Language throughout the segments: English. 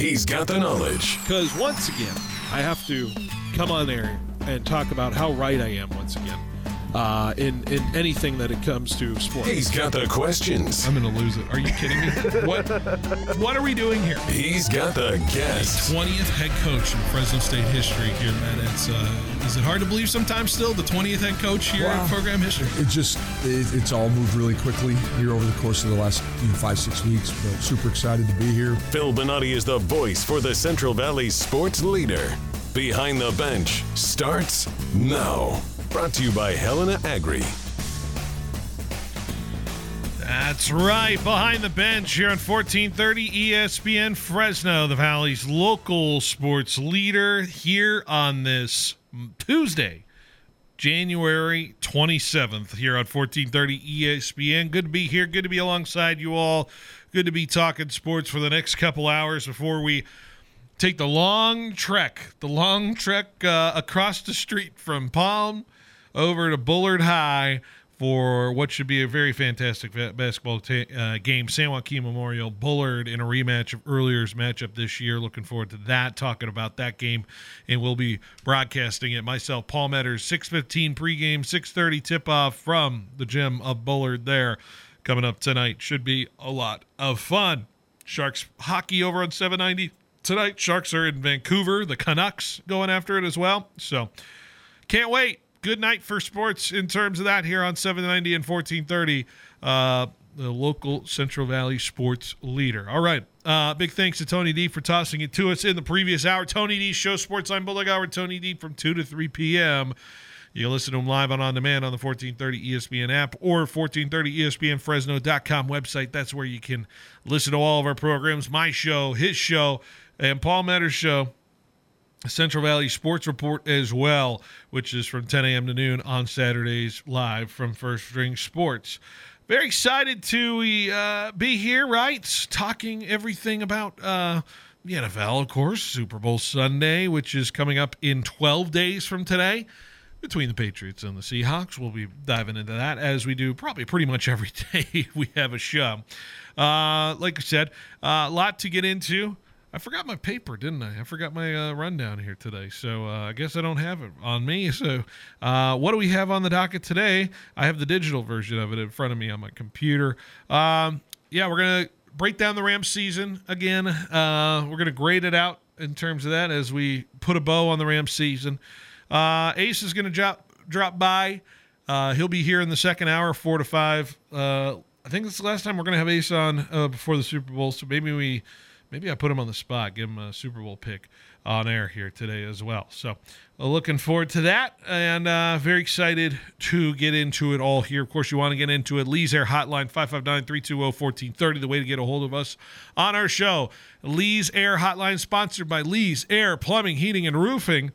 He's got the knowledge. Because once again, I have to come on there and talk about how right I am once again in anything that it comes to sports. He's got the questions. I'm going to lose it. Are you kidding me? What are we doing here? He's got the guests. 20th head coach in Fresno State history here, man. Is it hard to believe sometimes still, the 20th head coach here in program history? It's all moved really quickly here over the course of the last 5-6 weeks, but super excited to be here. Phil Bonatti is the voice for the Central Valley sports leader. Behind the Bench starts now. Brought to you by Helena Agri. That's right. Behind the Bench here on 1430 ESPN Fresno, the Valley's local sports leader, here on this Tuesday, January 27th, here on 1430 ESPN. Good to be here. Good to be alongside you all. Good to be talking sports for the next couple hours before we take the long trek across the street from Palm over to Bullard High for what should be a very fantastic basketball game. San Joaquin Memorial, Bullard in a rematch of earlier's matchup this year. Looking forward to that, talking about that game, and we'll be broadcasting it myself, Paul Metters, 6:15 pregame, 6:30 tip-off from the gym of Bullard there. Coming up tonight should be a lot of fun. Sharks hockey over on 790 tonight. Sharks are in Vancouver. The Canucks going after it as well. So can't wait. Good night for sports in terms of that here on 790 and 1430, the local Central Valley sports leader. All right. Big thanks to Tony D for tossing it to us in the previous hour. Tony D Show, Sportsline Bulldog Hour, Tony D from 2 to 3 p.m. You can listen to him live on demand on the 1430 ESPN app or 1430ESPNFresno.com website. That's where you can listen to all of our programs, my show, his show, and Paul Metters' show. Central Valley Sports Report as well, which is from 10 a.m. to noon on Saturdays live from First String Sports. Very excited to be here, right? Talking everything about the NFL, of course, Super Bowl Sunday, which is coming up in 12 days from today between the Patriots and the Seahawks. We'll be diving into that as we do probably pretty much every day we have a show. Like I said, a lot to get into. I forgot my paper, didn't I? I forgot my rundown here today, so I guess I don't have it on me. So what do we have on the docket today? I have the digital version of it in front of me on my computer. We're going to break down the Rams season again. We're going to grade it out in terms of that as we put a bow on the Rams season. Ace is going to drop by. He'll be here in the second hour, 4 to 5. I think this is the last time we're going to have Ace on before the Super Bowl, so maybe I put him on the spot, give him a Super Bowl pick on air here today as well. So looking forward to that, and very excited to get into it all here. Of course, you want to get into it. Lee's Air Hotline, 559-320-1430, the way to get a hold of us on our show. Lee's Air Hotline, sponsored by Lee's Air Plumbing, Heating, and Roofing,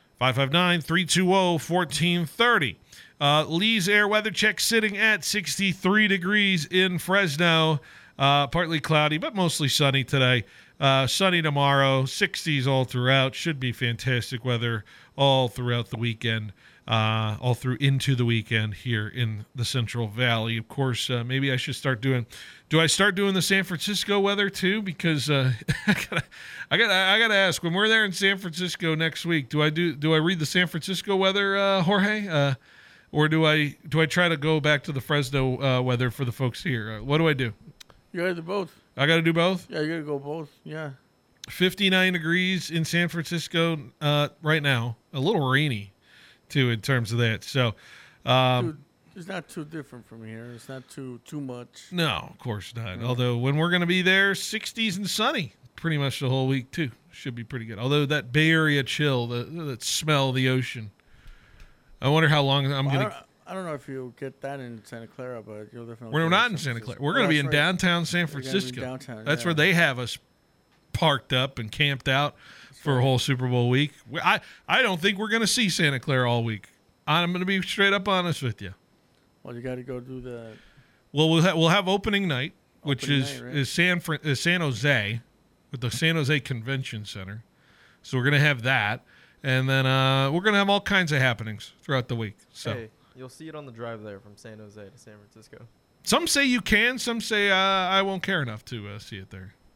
559-320-1430. Lee's Air Weather Check sitting at 63 degrees in Fresno. Partly cloudy, but mostly sunny today. Sunny tomorrow, 60s all throughout. Should be fantastic weather all throughout the weekend, all through into the weekend here in the Central Valley. Of course, maybe I should start doing. Do I start doing the San Francisco weather too? Because I gotta ask, when we're there in San Francisco next week, do I read the San Francisco weather, Jorge, or do I try to go back to the Fresno weather for the folks here? What do I do? You got to do both. I got to do both? Yeah, you got to go both. Yeah. 59 degrees in San Francisco right now. A little rainy, too, in terms of that. So, it's not too different from here. It's not too much. No, of course not. No. Although when we're going to be there, 60s and sunny pretty much the whole week, too. Should be pretty good. Although that Bay Area chill, that smell of the ocean. I wonder how long I'm going to... I don't know if you'll get that in Santa Clara, but you'll definitely. We're not in Santa Clara. We're going to be in downtown San Francisco. Downtown, that's where they have us parked up and camped out for a whole Super Bowl week. I don't think we're going to see Santa Clara all week. I'm going to be straight up honest with you. Well, you got to go do the. Well, we'll have opening night, which is San Jose, with the San Jose Convention Center. So we're going to have that, and then we're going to have all kinds of happenings throughout the week. So. Hey. You'll see it on the drive there from San Jose to San Francisco. Some say you can. Some say I won't care enough to see it there.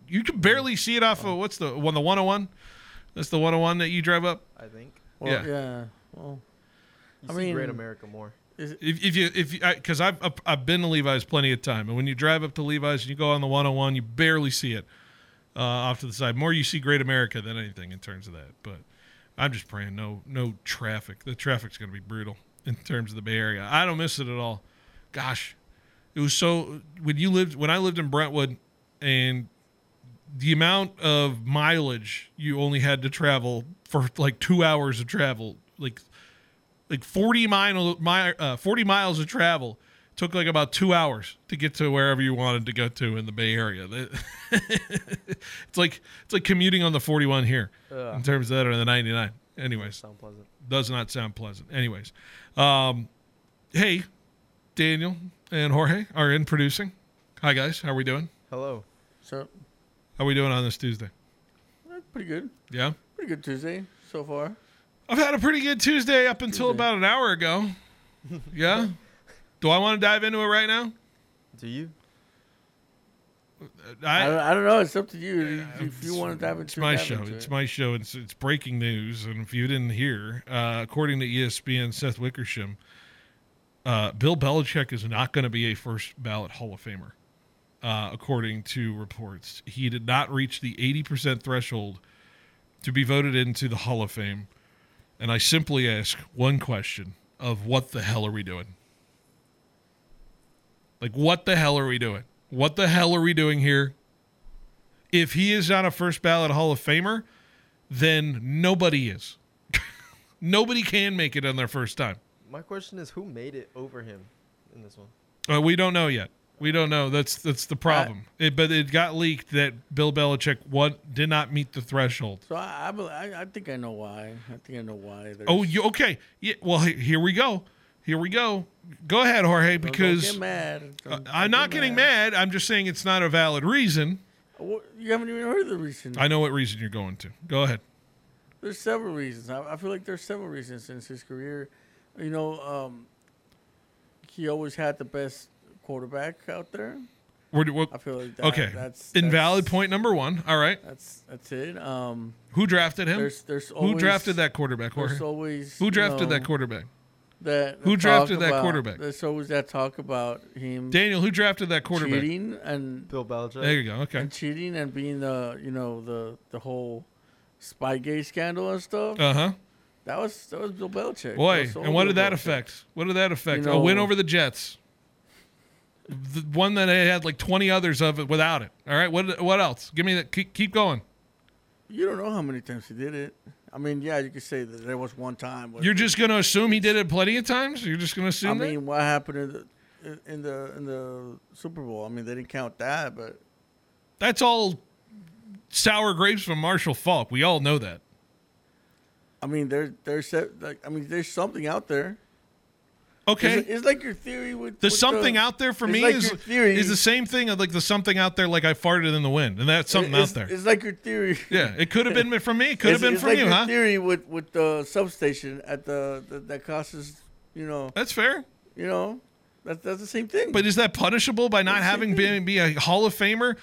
You can barely see it off of what's the 101? That's the 101 that you drive up. I think. Well, Yeah. yeah. Well, You I see mean- Great America more. Because I've been to Levi's plenty of time, and when you drive up to Levi's and you go on the 101, you barely see it off to the side. More you see Great America than anything in terms of that. But I'm just praying no traffic. The traffic's going to be brutal in terms of the Bay Area. I don't miss it at all. Gosh, it was so when I lived in Brentwood, and the amount of mileage you only had to travel for like 2 hours of travel, like 40 miles of travel took like about 2 hours to get to wherever you wanted to go to in the Bay Area. It's like commuting on the 41 here in terms of that, or the 99. Anyways, Sound pleasant. does not sound pleasant. Anyways, hey, Daniel and Jorge are in producing. Hi guys, how are we doing? Hello. so How are we doing on this Tuesday? pretty good. Yeah, Pretty good Tuesday so far. I've had a pretty good Tuesday up until about an hour ago. Yeah. Do I want to dive into it right now? Do you? I don't know. It's up to you. If you want to dive into It's my dive show. into It's it. my show. It's breaking news. And if you didn't hear, according to ESPN, Seth Wickersham, Bill Belichick is not going to be a first ballot Hall of Famer, according to reports. He did not reach the 80% threshold to be voted into the Hall of Fame. And I simply ask one question of what the hell are we doing? Like, what the hell are we doing? What the hell are we doing here? If he is not a first ballot Hall of Famer, then nobody is. Nobody can make it on their first time. My question is, who made it over him in this one? We don't know yet. We don't know. That's the problem. But it got leaked that Bill Belichick did not meet the threshold. So I think I know why. I think I know why. Oh, okay. Yeah. Well, here we go. Here we go. Go ahead, Jorge, because don't get mad. I'm not getting mad. I'm just saying it's not a valid reason. You haven't even heard the reason. I know what reason you're going to. Go ahead. There's several reasons. I feel like there's several reasons since his career. You know, he always had the best quarterback out there. I feel like that, Okay. That's Invalid point number one. All right. That's it. Who drafted him? There's always, Who drafted that quarterback, Jorge? There's always Who drafted you know, that quarterback? Who drafted that quarterback? There's always that talk about him Daniel, who drafted that quarterback? cheating and Bill Belichick. There you go. Okay. and cheating and being the whole Spygate scandal and stuff. Uh-huh. That was Bill Belichick. Boy, That was and what Bill did that Belichick. affect? What did that affect? You A win know- over the Jets. The one that they had like 20 others of it without it. All right. What else? Give me that. Keep going. You don't know how many times he did it. I mean, yeah, you could say that there was one time. You're just going to assume he did it plenty of times? You're just going to assume I that? mean, what happened in the Super Bowl? I mean, they didn't count that, but That's all sour grapes from Marshall Falk. We all know that. I mean, there's something out there. Okay. It's like your theory with The something out there for it's me like is your theory. the same thing of like the something out there, like I farted in the wind, and that's something out there. It's like your theory. Yeah, it could have been from me. It could have been it's from like you, your huh? theory with the substation at that costs That's fair. that's the same thing. But is that punishable by not That's the having same be a Hall of Famer?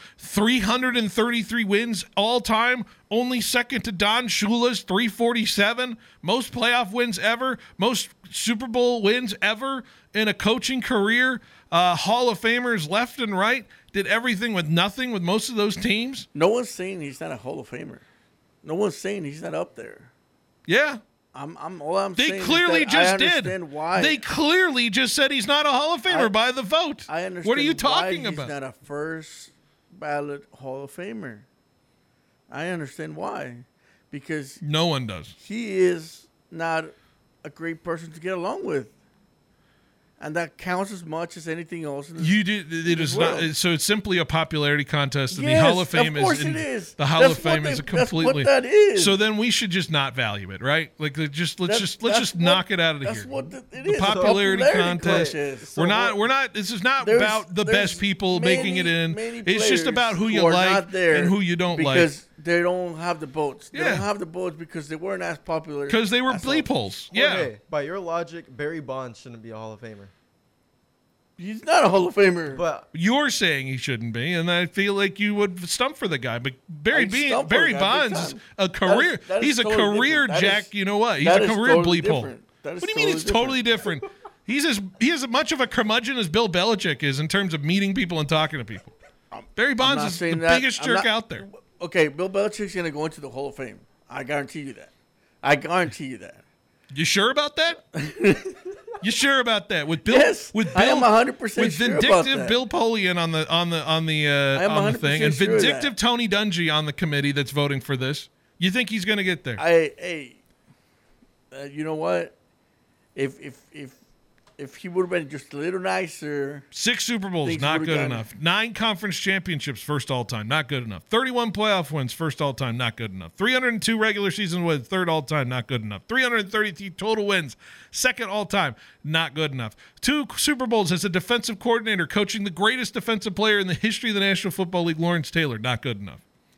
333 wins all time, only second to Don Shula's 347. Most playoff wins ever, most Super Bowl wins ever in a coaching career. Hall of Famers left and right. Did everything with nothing with most of those teams. no one's saying he's not a Hall of Famer. No one's saying he's not up there. Yeah. All I'm They saying clearly is that I just did. understand why. They clearly just said he's not a Hall of Famer by the vote. I understand. What are you why talking he's about? not a first ballot Hall of Famer. I understand why, because No one does. he is not a great person to get along with, and that counts as much as anything else. In this, You do. It is not. world. So it's simply a popularity contest, and Yes, the Hall of Fame of course is. it is. The Hall That's of Fame what is a they- that's what completely. that is. So then we should just not value it, right? Like let's just That's knock what- it out of that's here. what it The is. popularity contest. contest. We're not. This is not There's- about the there's best people making it in. many It's just players about who who you are like not there and who you don't like. because they don't have the votes. They Yeah. don't have the votes because they weren't as popular. Because they were as bleep others. holes. Yeah. Jorge, by your logic, Barry Bonds shouldn't be a Hall of Famer. He's not a Hall of Famer. But You're saying he shouldn't be, and I feel like you would stump for the guy. But Barry stump for the guy Bonds big is time. a career. That is He's a totally career different. Jack. You know what? He's that a is career totally bleep hole. different. That is What do you mean it's totally different? He is as much of a curmudgeon as Bill Belichick is in terms of meeting people and talking to people. Barry Bonds is the biggest jerk out there. Okay, Bill Belichick's going to go into the Hall of Fame. I guarantee you that. I guarantee you that. You sure about that? You sure about that? With Bill, Yes, with Bill, I am 100% with sure vindictive about that. Bill Polian on the thing, and 100% sure of vindictive that. Tony Dungy on the committee that's voting for this. You think he's going to get there? You know what? If he would have been just a little nicer, 6 Super Bowls, things not would've good gotten- enough. 9 conference championships, first all time, not good enough. 31 playoff wins, first all time, not good enough. 302 regular season wins, third all time, not good enough. 333 total wins, second all time, not good enough. 2 Super Bowls as a defensive coordinator, coaching the greatest defensive player in the history of the National Football League, Lawrence Taylor, not good enough.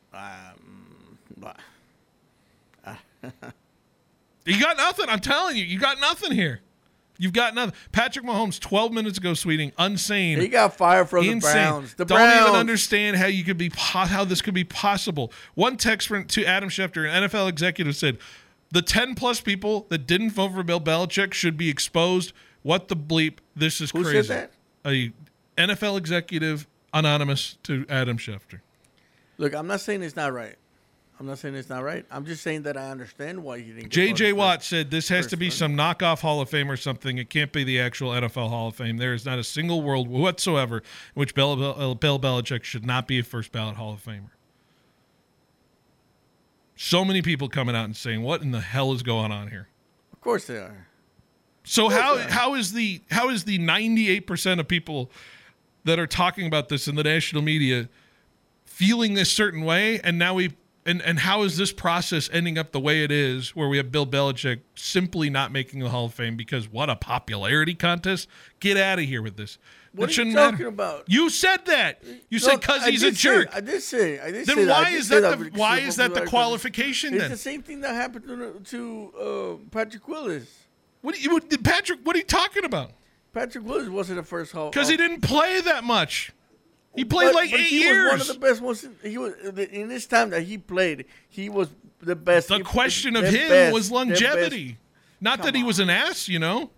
You got nothing. I'm telling you, you got nothing here. You've got nothing. Patrick Mahomes, 12 minutes ago, tweeting, insane. he got fired from Insane. the Browns. The Don't Browns. even understand how you could be how this could be possible. One text to Adam Schefter, an NFL executive, said the 10+ people that didn't vote for Bill Belichick should be exposed. What the bleep? This is Who crazy. said A NFL executive anonymous to Adam Schefter. Look, I'm not saying it's not right. I'm just saying that I understand why he didn't get J.J. voted Watt first. said this has first to be one. some knockoff Hall of Fame or something. It can't be the actual NFL Hall of Fame. There is not a single world whatsoever in which Bill Belichick should not be a first ballot Hall of Famer. So many people coming out and saying, what in the hell is going on here? Of course they are. So how is the 98% of people that are talking about this in the national media feeling this certain way, and now and how is this process ending up the way it is, where we have Bill Belichick simply not making the Hall of Fame because what a popularity contest? Get out of here with this. What That are you shouldn't talking matter. about? You said that. You said because he's a jerk. I did say. Then why is that the because why of is that the popularity. qualification It's then? the same thing that happened to Patrick Willis. Patrick, what are you talking about? Patrick Willis wasn't the first Hall. Because he didn't play that much. He played like 8 he years. was one of the best ones. He was in this time that he played. He was the best. The question of the him best, was the longevity. Not that he was an ass, you know.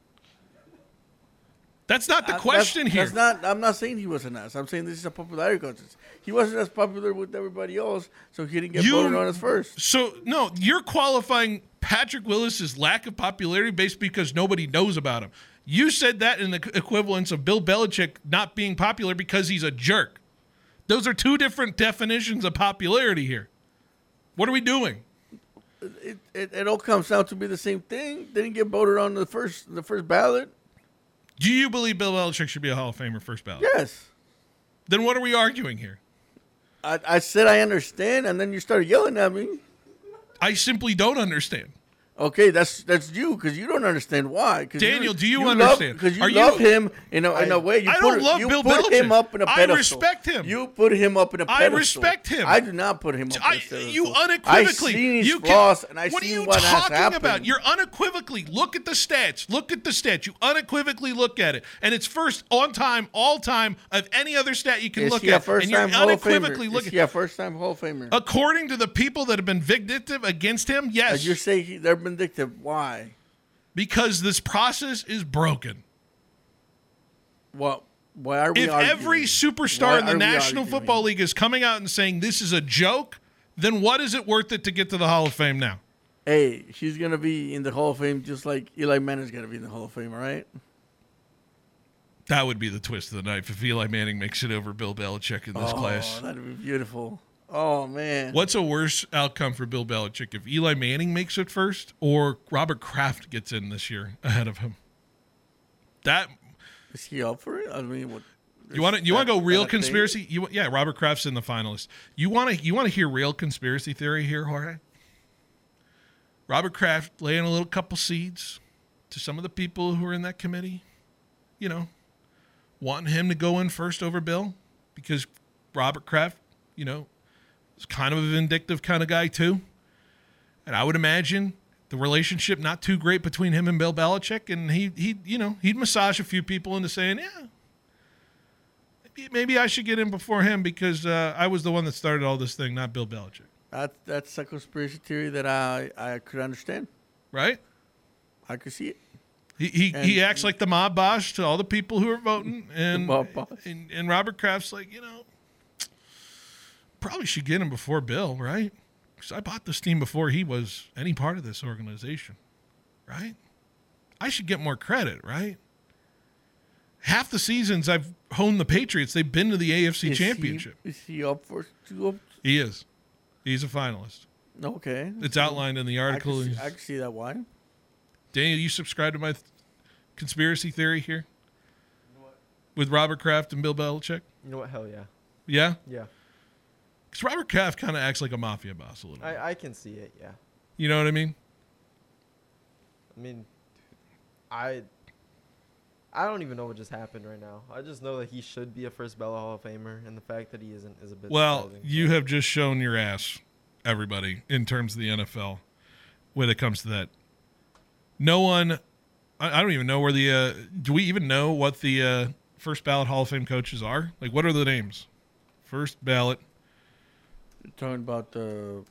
That's not the question here. That's not. I'm not saying he was an ass. I'm saying this is a popularity contest. He wasn't as popular with everybody else, so he didn't get voted on as first. So no, you're qualifying Patrick Willis's lack of popularity based because nobody knows about him. You said that in the equivalence of Bill Belichick not being popular because he's a jerk. Those are 2 different definitions of popularity here. What are we doing? It all comes down to be the same thing. They didn't get voted on the first ballot. Do you believe Bill Belichick should be a Hall of Famer first ballot? Yes. Then what are we arguing here? I said I understand, and then you started yelling at me. I simply don't understand. Okay, that's you because you don't understand why. Daniel, do you understand? Because you Are love you- him in a way. You I put, don't love you Bill put Belichick. him up in a I pedestal. respect him. You put him up in a I pedestal. respect him. I do not put him up in a pedestal. You unequivocally. I seen his you flaws, and I what are seen you what has talking happened. about? You're unequivocally. Look at the stats. Look at the stats. You unequivocally look at it. And it's first on time, all time of any other stat you can Is look he a at. And you're first-time Hall of unequivocally Famer? looking. Is he a first-time Hall of Famer? According to the people that have been vindictive against him, yes. You say they're vindictive. Why? Because this process is broken. Well, why are we If arguing? every superstar Why in the are we National arguing? Football League is coming out and saying this is a joke, then what is it worth it to get to the Hall of Fame now? Hey, he's gonna be in the Hall of Fame just like Eli Manning's gonna be in the Hall of Fame, all right? That would be the twist of the knife if Eli Manning makes it over Bill Belichick in this class. That'd be beautiful. Oh man. What's a worse outcome for Bill Belichick, if Eli Manning makes it first or Robert Kraft gets in this year ahead of him? That Is he up for it? I mean, what? you want to go real that a thing? conspiracy? Yeah, Robert Kraft's in the finalists. You want to hear real conspiracy theory here, Jorge? Robert Kraft laying a little couple seeds to some of the people who are in that committee, you know, wanting him to go in first over Bill because Robert Kraft, you know, is kind of a vindictive kind of guy too. And I would imagine the relationship not too great between him and Bill Belichick, and he'd massage a few people into saying, yeah, maybe I should get in before him because I was the one that started all this thing, not Bill Belichick. That's a conspiracy theory that I could understand. Right? I could see it. He acts like the mob boss to all the people who are voting, and Robert Kraft's like, probably should get him before Bill, right? Because I bought this team before he was any part of this organization, right? I should get more credit, right? Half the seasons I've honed the Patriots, they've been to the AFC Championship. Is he up for two? He is. He's a finalist. Okay. It's outlined in the article. I can see that why. Daniel, you subscribe to my conspiracy theory here? With Robert Kraft and Bill Belichick? You know what? Hell yeah. Yeah? Yeah. Because Robert Kraft kind of acts like a mafia boss a little bit. I can see it, yeah. You know what I mean? I don't even know what just happened right now. I just know that he should be a first ballot Hall of Famer, and the fact that he isn't is a bit surprising. You have just shown your ass, everybody, in terms of the NFL when it comes to that. No one, I don't even know where do we even know what the first ballot Hall of Fame coaches are? Like, what are the names? First ballot. You're talking about the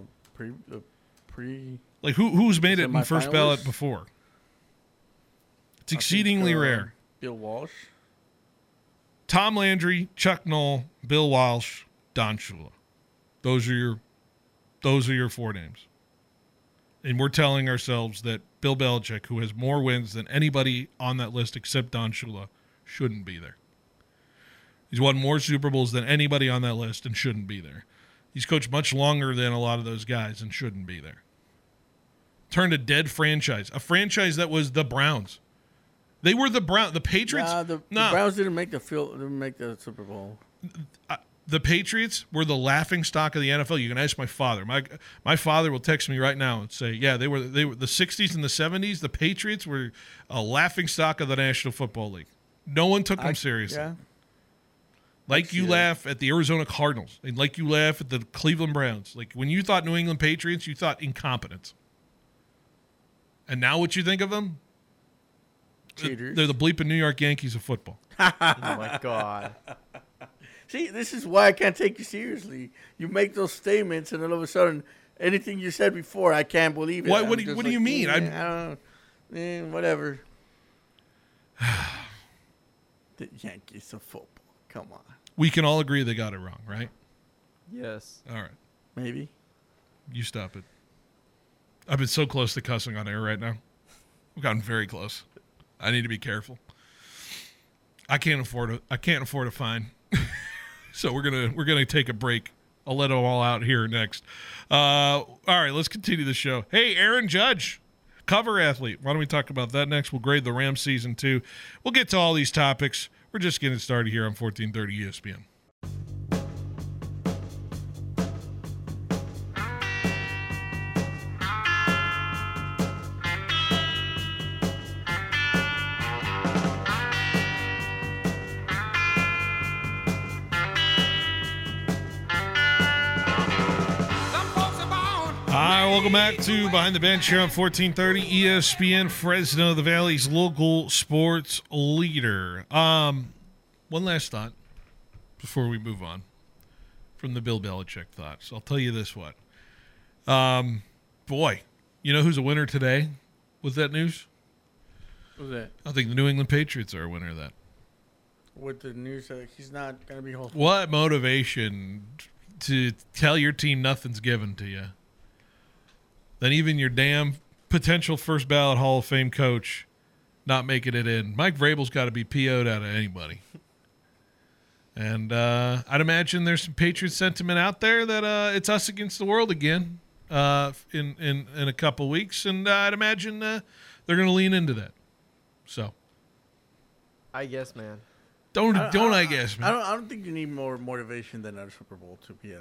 pre. Like, who's made it in first ballot before? It's exceedingly rare. Bill Walsh. Tom Landry, Chuck Noll, Bill Walsh, Don Shula. Those are your four names. And we're telling ourselves that Bill Belichick, who has more wins than anybody on that list except Don Shula, shouldn't be there. He's won more Super Bowls than anybody on that list and shouldn't be there. He's coached much longer than a lot of those guys and shouldn't be there. Turned a dead franchise, a franchise that was the Browns. They were the Patriots. The Browns didn't make the Super Bowl. The Patriots were the laughing stock of the NFL. You can ask my father. My father will text me right now and say, yeah, they were the 60s and the 70s. The Patriots were a laughing stock of the National Football League. No one took them seriously. Yeah. Like you laugh at the Arizona Cardinals, and like you laugh at the Cleveland Browns. Like when you thought New England Patriots, you thought incompetence. And now what you think of them? Cheaters. They're the bleeping New York Yankees of football. Oh, my God. See, this is why I can't take you seriously. You make those statements, and then all of a sudden, anything you said before, I can't believe it. What do you mean? I don't know. Whatever. The Yankees of football. Come on. We can all agree they got it wrong, right? Yes. All right. Maybe. You stop it. I've been so close to cussing on air right now. I've gotten very close. I need to be careful. I can't afford a fine. So we're gonna take a break. I'll let them all out here next. All right, let's continue the show. Hey, Aaron Judge, cover athlete. Why don't we talk about that next? We'll grade the Rams season 2. We'll get to all these topics. We're just getting started here on 1430 ESPN. Welcome back to Behind the Bench here on 1430 ESPN, Fresno, the Valley's local sports leader. One last thought before we move on from the Bill Belichick thoughts. I'll tell you this what. Boy, you know who's a winner today with that news? Who's that? I think the New England Patriots are a winner of that. With the news that he's not going to be Hall of Fame. What motivation to tell your team nothing's given to you? Then even your damn potential first ballot Hall of Fame coach not making it in. Mike Vrabel's got to be PO'd out of anybody. And I'd imagine there's some Patriots sentiment out there that it's us against the world again in a couple weeks. And I'd imagine they're going to lean into that. So. I guess, man. I guess, man. I don't think you need more motivation than a Super Bowl to be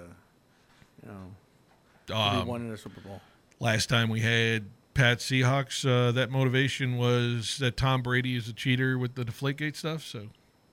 to be one in a Super Bowl. Last time we had Pat Seahawks, that motivation was that Tom Brady is a cheater with the Deflategate stuff. So,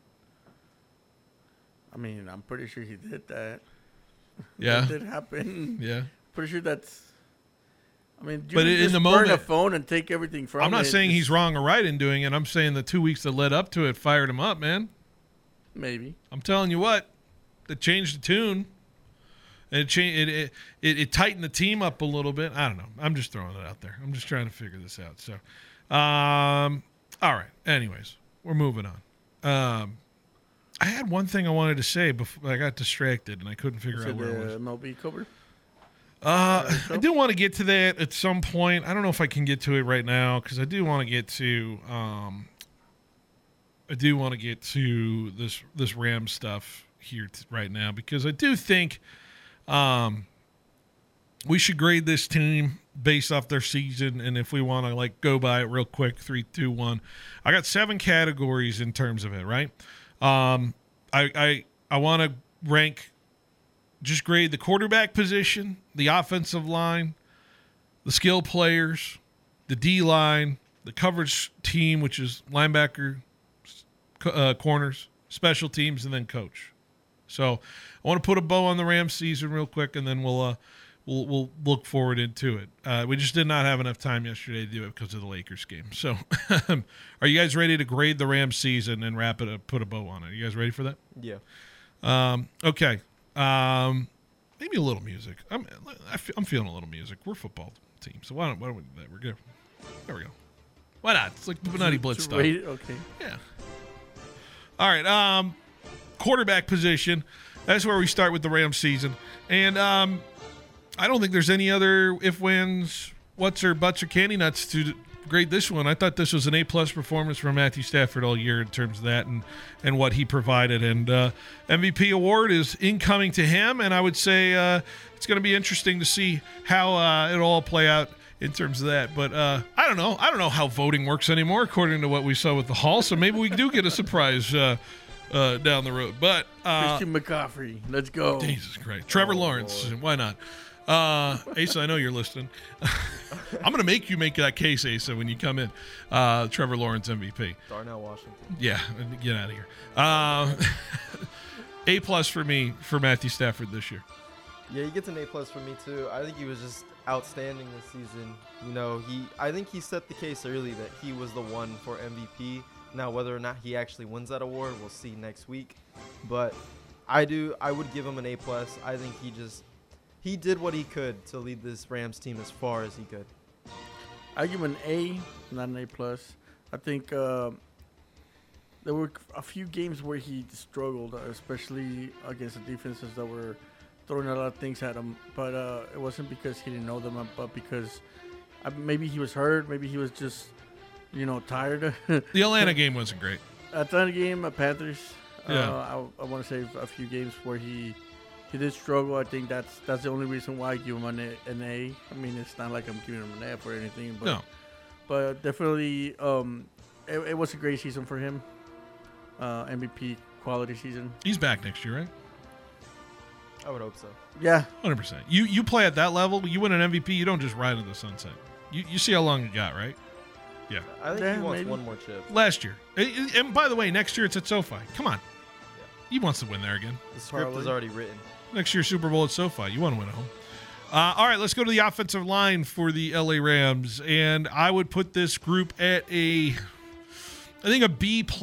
I mean, I'm pretty sure he did that. Yeah, that did happen. Yeah, pretty sure that's. I mean, you but can in just the burn moment, a phone and take everything from it. I'm not saying he's wrong or right in doing it. I'm saying the 2 weeks that led up to it fired him up, man. Maybe. I'm telling you what, it changed the tune. And it tightened the team up a little bit. I don't know. I'm just throwing it out there. I'm just trying to figure this out. So, all right. Anyways, we're moving on. I had one thing I wanted to say before I got distracted and I couldn't figure out where it was. MLB cover? I do want to get to that at some point. I don't know if I can get to it right now because I do want to get to this Rams stuff here right now because I do think we should grade this team based off their season, and if we want to like go by it real quick, 3, 2, 1. I got 7 categories in terms of it, right? I want to rank, just grade the quarterback position, the offensive line, the skill players, the D line, the coverage team, which is linebacker, corners, special teams, and then coach. So I want to put a bow on the Rams season real quick, and then we'll look forward into it. We just did not have enough time yesterday to do it because of the Lakers game. So are you guys ready to grade the Rams season and wrap it up, put a bow on it? Are you guys ready for that? Yeah. Okay. Maybe a little music. I'm feeling a little music. We're a football team, so why don't we do that? We're good. There we go. Why not? It's like the Nutty Blitz stuff. Okay. Yeah. All right. Quarterback position. That's where we start with the Rams season. And I don't think there's any other if, whens, whats, or buts, or candy nuts to grade this one. I thought this was an A-plus performance from Matthew Stafford all year in terms of that and what he provided. And MVP award is incoming to him, and I would say it's going to be interesting to see how it'll all play out in terms of that. But I don't know. I don't know how voting works anymore, according to what we saw with the Hall. So maybe we do get a surprise down the road. But Christian McCaffrey, let's go. Jesus Christ. Trevor Lawrence, Lord. Why not? Asa, I know you're listening. I'm going to make you make that case, Asa, when you come in. Trevor Lawrence MVP. Darnell Washington. Yeah, get out of here. A+ for me for Matthew Stafford this year. Yeah, he gets an A+ for me too. I think he was just outstanding this season. You know, I think he set the case early that he was the one for MVP. Now, whether or not he actually wins that award, we'll see next week. But I would give him an A+. I think he did what he could to lead this Rams team as far as he could. I give him an A, not an A+. I think there were a few games where he struggled, especially against the defenses that were throwing a lot of things at him. But it wasn't because he didn't know them, but because maybe he was hurt, maybe he was just, tired. The Atlanta game wasn't great. Atlanta game, Panthers. Yeah. I want to say a few games where he did struggle. I think that's the only reason why I give him an A. I mean, it's not like I'm giving him an F or anything. But, No. But definitely, it was a great season for him. MVP quality season. He's back next year, right? I would hope so. Yeah. 100%. You play at that level, you win an MVP, you don't just ride into the sunset. You see how long you got, right? Yeah. I think Yeah, he wants maybe. one more chip. Last year. And by the way, next year it's at SoFi. Come on. He wants to win there again. The script is Probably. already written. Next year's Super Bowl at SoFi. You want to win at home. All right, let's go to the offensive line for the LA Rams. And I would put this group at I think a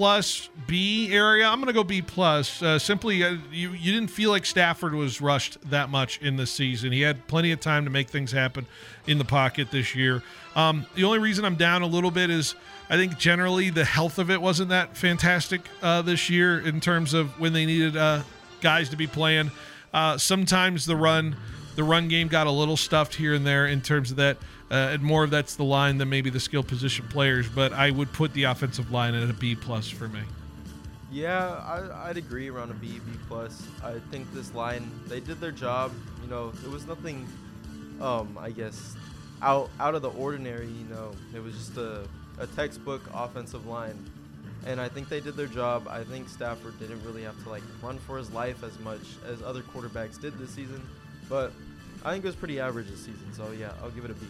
B+ area. I'm going to go B+. Simply, you didn't feel like Stafford was rushed that much in this season. He had plenty of time to make things happen in the pocket this year. The only reason I'm down a little bit is I think generally the health of it wasn't that fantastic this year in terms of when they needed guys to be playing. Sometimes the run game got a little stuffed here and there in terms of that. And more of that's the line than maybe the skill position players, but I would put the offensive line at a B+ for me. Yeah, I'd agree around a B+. I think this line, they did their job. It was nothing, I guess, out of the ordinary. It was just a textbook offensive line, and I think they did their job. I think Stafford didn't really have to run for his life as much as other quarterbacks did this season, but I think it was pretty average this season. So yeah, I'll give it a B.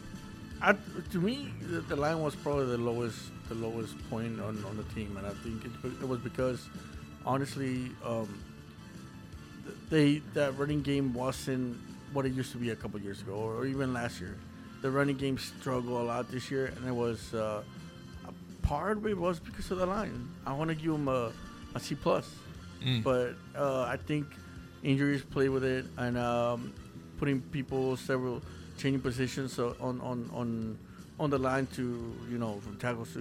To me, the line was probably the lowest point on the team, and I think it was because, honestly, that running game wasn't what it used to be a couple years ago, or even last year. the running game struggled a lot this year, and it was a part of it was because of the line. I want to give them a C plus, but I think injuries play with it, and putting people changing positions on the line to from tackles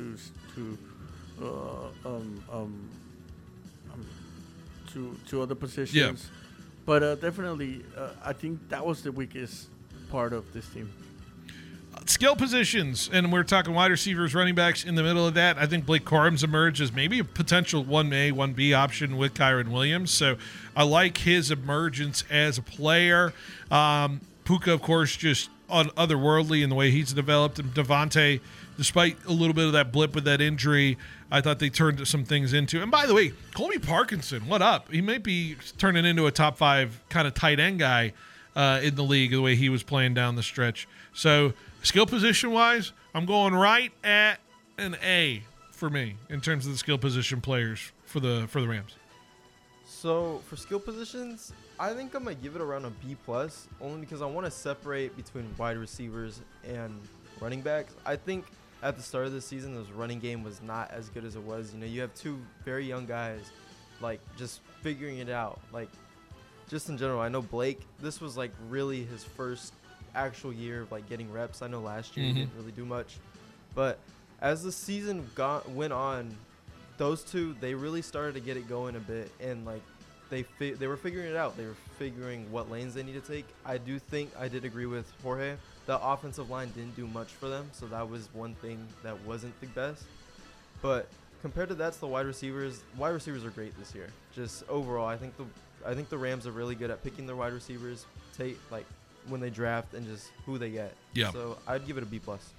to other positions. Yeah. But definitely, I think that was the weakest part of this team. Skill positions, and we're talking wide receivers, running backs in the middle of that. I think Blake Corum's emerged as maybe a potential 1A, 1B option with Kyron Williams. So I like his emergence as a player. Puka, of course, just otherworldly in the way he's developed. And Devontae, despite a little bit of that blip with that injury, I thought they turned some things into. And by the way, Colby Parkinson, what up? He might be turning into a top 5 kind of tight end guy in the league the way he was playing down the stretch. So skill position wise, I'm going right at an A for me in terms of the skill position players for the Rams. So for skill positions, I think I'm gonna give it around a B plus, only because I want to separate between wide receivers and running backs. I think at the start of the season, this running game was not as good as it was. You have 2 very young guys, like just figuring it out. Like just in general, I know Blake. This was like really his first actual year of like getting reps. I know last year he didn't really do much, but as the season went on, those 2 they really started to get it going a bit, and like they were figuring it out. They were figuring what lanes they need to take. I did agree with Jorge. The offensive line didn't do much for them, so that was one thing that wasn't the best. But compared to that, to the wide receivers are great this year. Just overall, I think the Rams are really good at picking their wide receivers, like when they draft, and just who they get. Yeah. So I'd give it a B plus.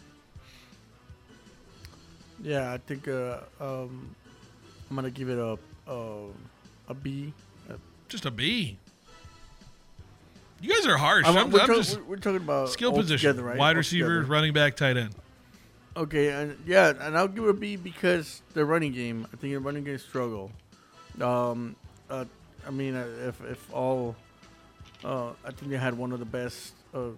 Yeah, I think I'm gonna give it a B. Just a B. You guys are harsh. We're talking about skill position, right? wide receiver, running back, tight end. Okay, and I'll give it a B because the running game. I think the running game struggle. I think they had one of the best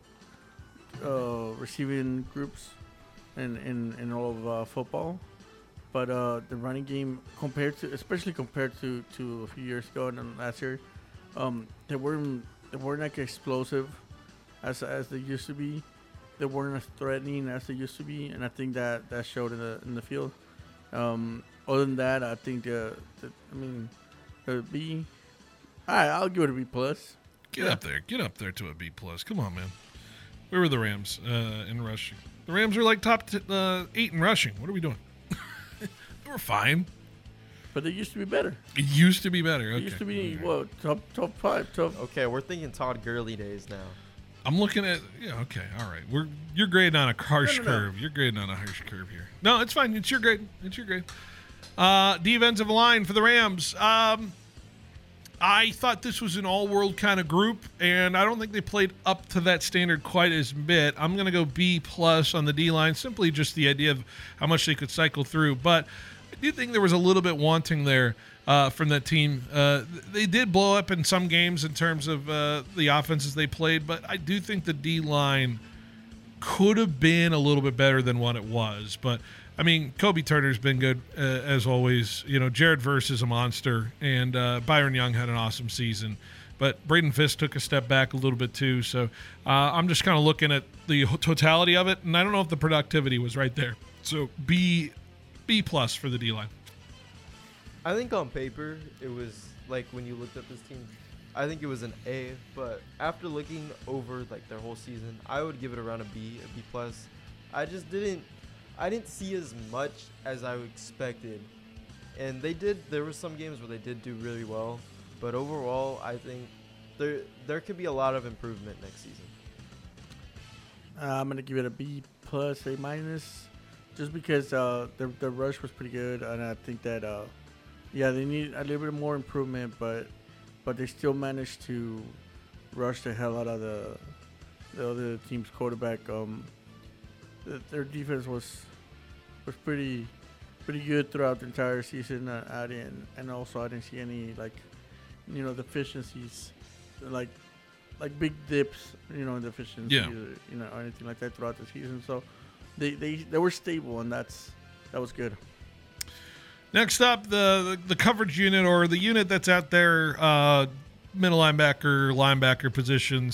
receiving groups in all of football. But the running game, especially compared to a few years ago and last year, they weren't like explosive as they used to be. They weren't as threatening as they used to be, and I think that showed in the field. Other than that, I think the B. All right, I'll give it a B plus. Get up there to a B plus. Come on, man. Where were the Rams in rushing? The Rams are like top 8 in rushing. What are we doing? We're fine. But they used to be better. It used to be better. Okay. It used to be top 5. Okay, we're thinking Todd Gurley days now. I'm looking at okay, all right. You're grading on a harsh curve. You're grading on a harsh curve here. No, it's fine. It's your grade. Defensive line for the Rams. I thought this was an all-world kind of group, and I don't think they played up to that standard quite as bit. I'm going to go B plus on the D-line, simply just the idea of how much they could cycle through. But I do think there was a little bit wanting there from that team. They did blow up in some games in terms of the offenses they played, but I do think the D-line could have been a little bit better than what it was. But I mean, Kobe Turner's been good as always. Jared Verse is a monster, and Byron Young had an awesome season. But Braden Fisk took a step back a little bit too. So I'm just kind of looking at the totality of it, and I don't know if the productivity was right there. So B plus for the D-line. I think on paper it was like when you looked at this team, I think it was an A. But after looking over like their whole season, I would give it around a B plus. I didn't see as much as I expected. And there were some games where they did do really well. But overall, I think there could be a lot of improvement next season. I'm going to give it a B plus, A minus, just because the rush was pretty good. And I think that, they need a little bit more improvement, but they still managed to rush the hell out of the other team's quarterback. Their defense was pretty good throughout the entire season. I didn't see any deficiencies like like big dips, in efficiency, Yeah. or anything like that throughout the season. So they were stable, and that was good. Next up, the coverage unit, or the unit that's out there, middle linebacker position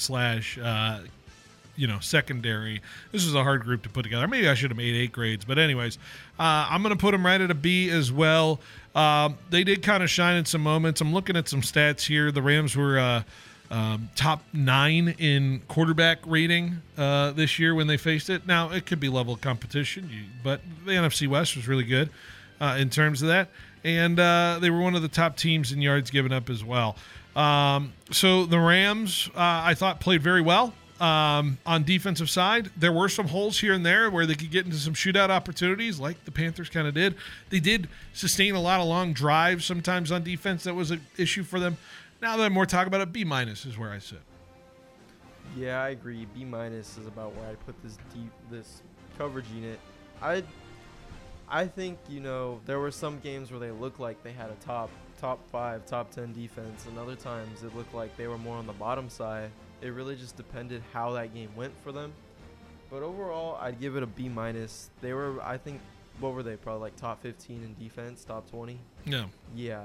/ secondary. This is a hard group to put together. Maybe I should have made 8 grades, but anyways, I'm going to put them right at a B as well. They did kind of shine in some moments. I'm looking at some stats here. The Rams were top 9 in quarterback rating this year when they faced it. Now, it could be level of competition, but the NFC West was really good in terms of that. And they were one of the top teams in yards given up as well. So the Rams, I thought, played very well. On defensive side, there were some holes here and there where they could get into some shootout opportunities, like the Panthers kind of did. They did sustain a lot of long drives sometimes on defense. That was an issue for them. Now that I'm more talking about it, B- is where I sit. Yeah, I agree. B- is about where I put this coverage unit. I think, there were some games where they looked like they had a top 5, top 10 defense, and other times it looked like they were more on the bottom side. It really just depended how that game went for them. But overall, I'd give it a B-. They were, I think, what were they? Probably like top 15 in defense, top 20. Yeah. Yeah.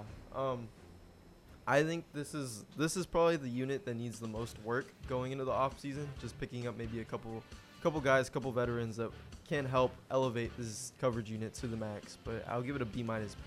I think this is probably the unit that needs the most work going into the offseason. Just picking up maybe a couple guys, couple veterans that can help elevate this coverage unit to the max. But I'll give it a B-.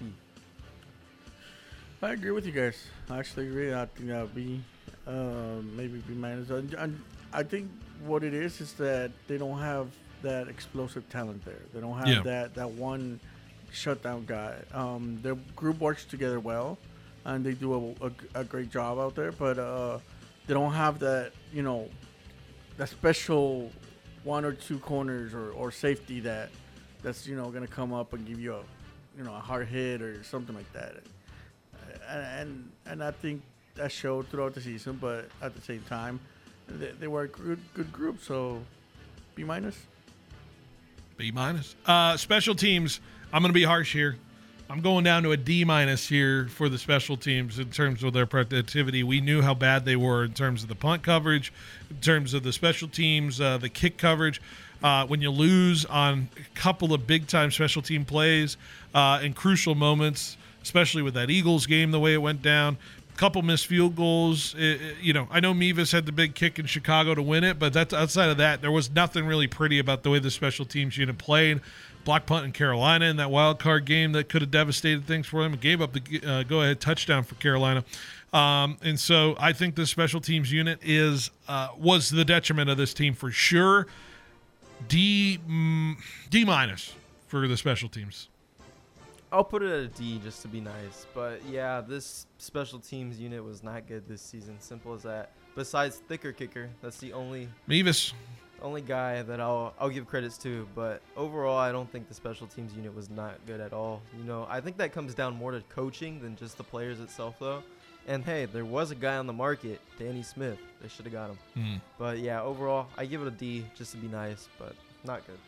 I agree with you guys. I actually agree. I think B, maybe B-. I think what it is that they don't have that explosive talent there. They don't have that one shutdown guy. Their group works together well, and they do a great job out there. But they don't have that that special 1 or 2 corners or safety that's going to come up and give you a hard hit or something like that. And I think that showed throughout the season, but at the same time, they were a good group. So B-. B-. Special teams, I'm going to be harsh here. I'm going down to a D- here for the special teams in terms of their productivity. We knew how bad they were in terms of the punt coverage, in terms of the special teams, the kick coverage. When you lose on a couple of big-time special team plays in crucial moments, especially with that Eagles game, the way it went down, a couple missed field goals. I know Mevis had the big kick in Chicago to win it, but that's outside of that, there was nothing really pretty about the way the special teams unit played. Block punt in Carolina in that wild card game that could have devastated things for them. It gave up the go-ahead touchdown for Carolina. And so I think the special teams unit was the detriment of this team for sure. D- for the special teams. I'll put it at a D just to be nice. But, yeah, this special teams unit was not good this season. Simple as that. Besides Thicker Kicker, that's the only guy that I'll give credits to. But overall, I don't think the special teams unit was not good at all. I think that comes down more to coaching than just the players itself, though. And, hey, there was a guy on the market, Danny Smith. They should have got him. But, yeah, overall, I give it a D just to be nice, but not good.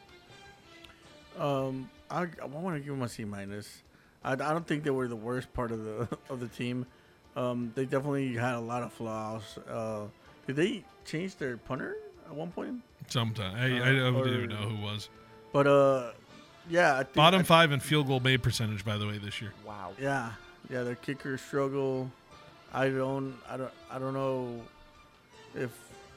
I want to give them a C-. I don't think they were the worst part of the team. They definitely had a lot of flaws. Did they change their punter at one point? Sometime. I don't even know who was. But yeah, I think bottom 5 in field goal made percentage, by the way, this year. Wow. Yeah, their kickers struggle. I don't know if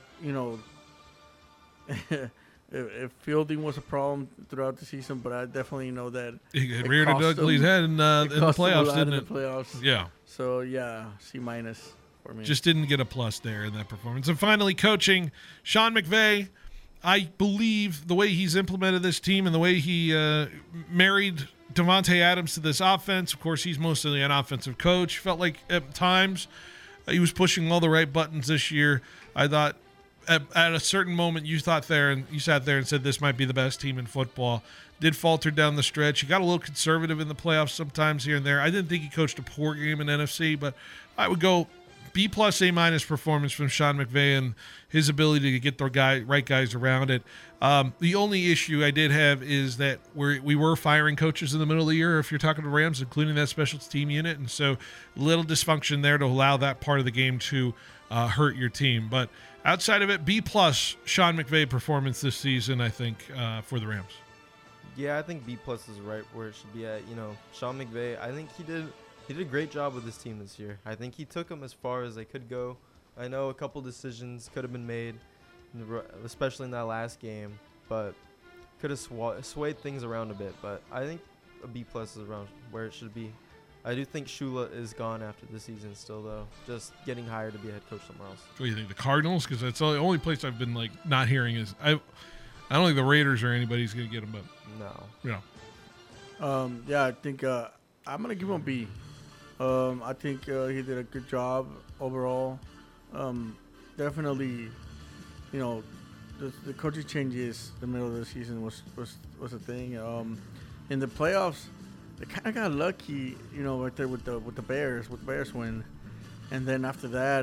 if fielding was a problem throughout the season, but I definitely know that it reared ugly's head in the playoffs, didn't it? In the playoffs. Yeah. So yeah, C- for me. Just didn't get a plus there in that performance. And finally, coaching, Sean McVay. I believe the way he's implemented this team and the way he married Davante Adams to this offense. Of course, he's mostly an offensive coach. Felt like at times he was pushing all the right buttons this year. I thought at a certain moment you sat there and said this might be the best team in football. Did falter down the stretch. He got a little conservative in the playoffs sometimes here and there. I didn't think he coached a poor game in NFC, but I would go B+, A- performance from Sean McVay and his ability to get the right guys around it. The only issue I did have is that we were firing coaches in the middle of the year, if you're talking to Rams, including that special team unit. And so a little dysfunction there to allow that part of the game to hurt your team. But outside of it, B+, Sean McVay performance this season, I think, for the Rams. Yeah, I think B+ is right where it should be at. Sean McVay, I think he did a great job with his team this year. I think he took them as far as they could go. I know a couple decisions could have been made, especially in that last game, but could have swayed things around a bit. But I think a B+ is around where it should be. I do think Shula is gone after the season still, though. Just getting hired to be a head coach somewhere else. What do you think, the Cardinals? Because that's the only place I've been not hearing is I don't think the Raiders or anybody's going to get him, but no. Yeah, I think I'm gonna give him a B. I think he did a good job overall. Definitely, the coaching changes in the middle of the season was a thing. In the playoffs, they kind of got lucky, right there with the Bears, with the Bears win, and then after that,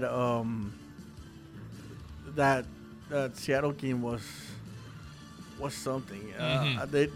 that Seattle game was something. They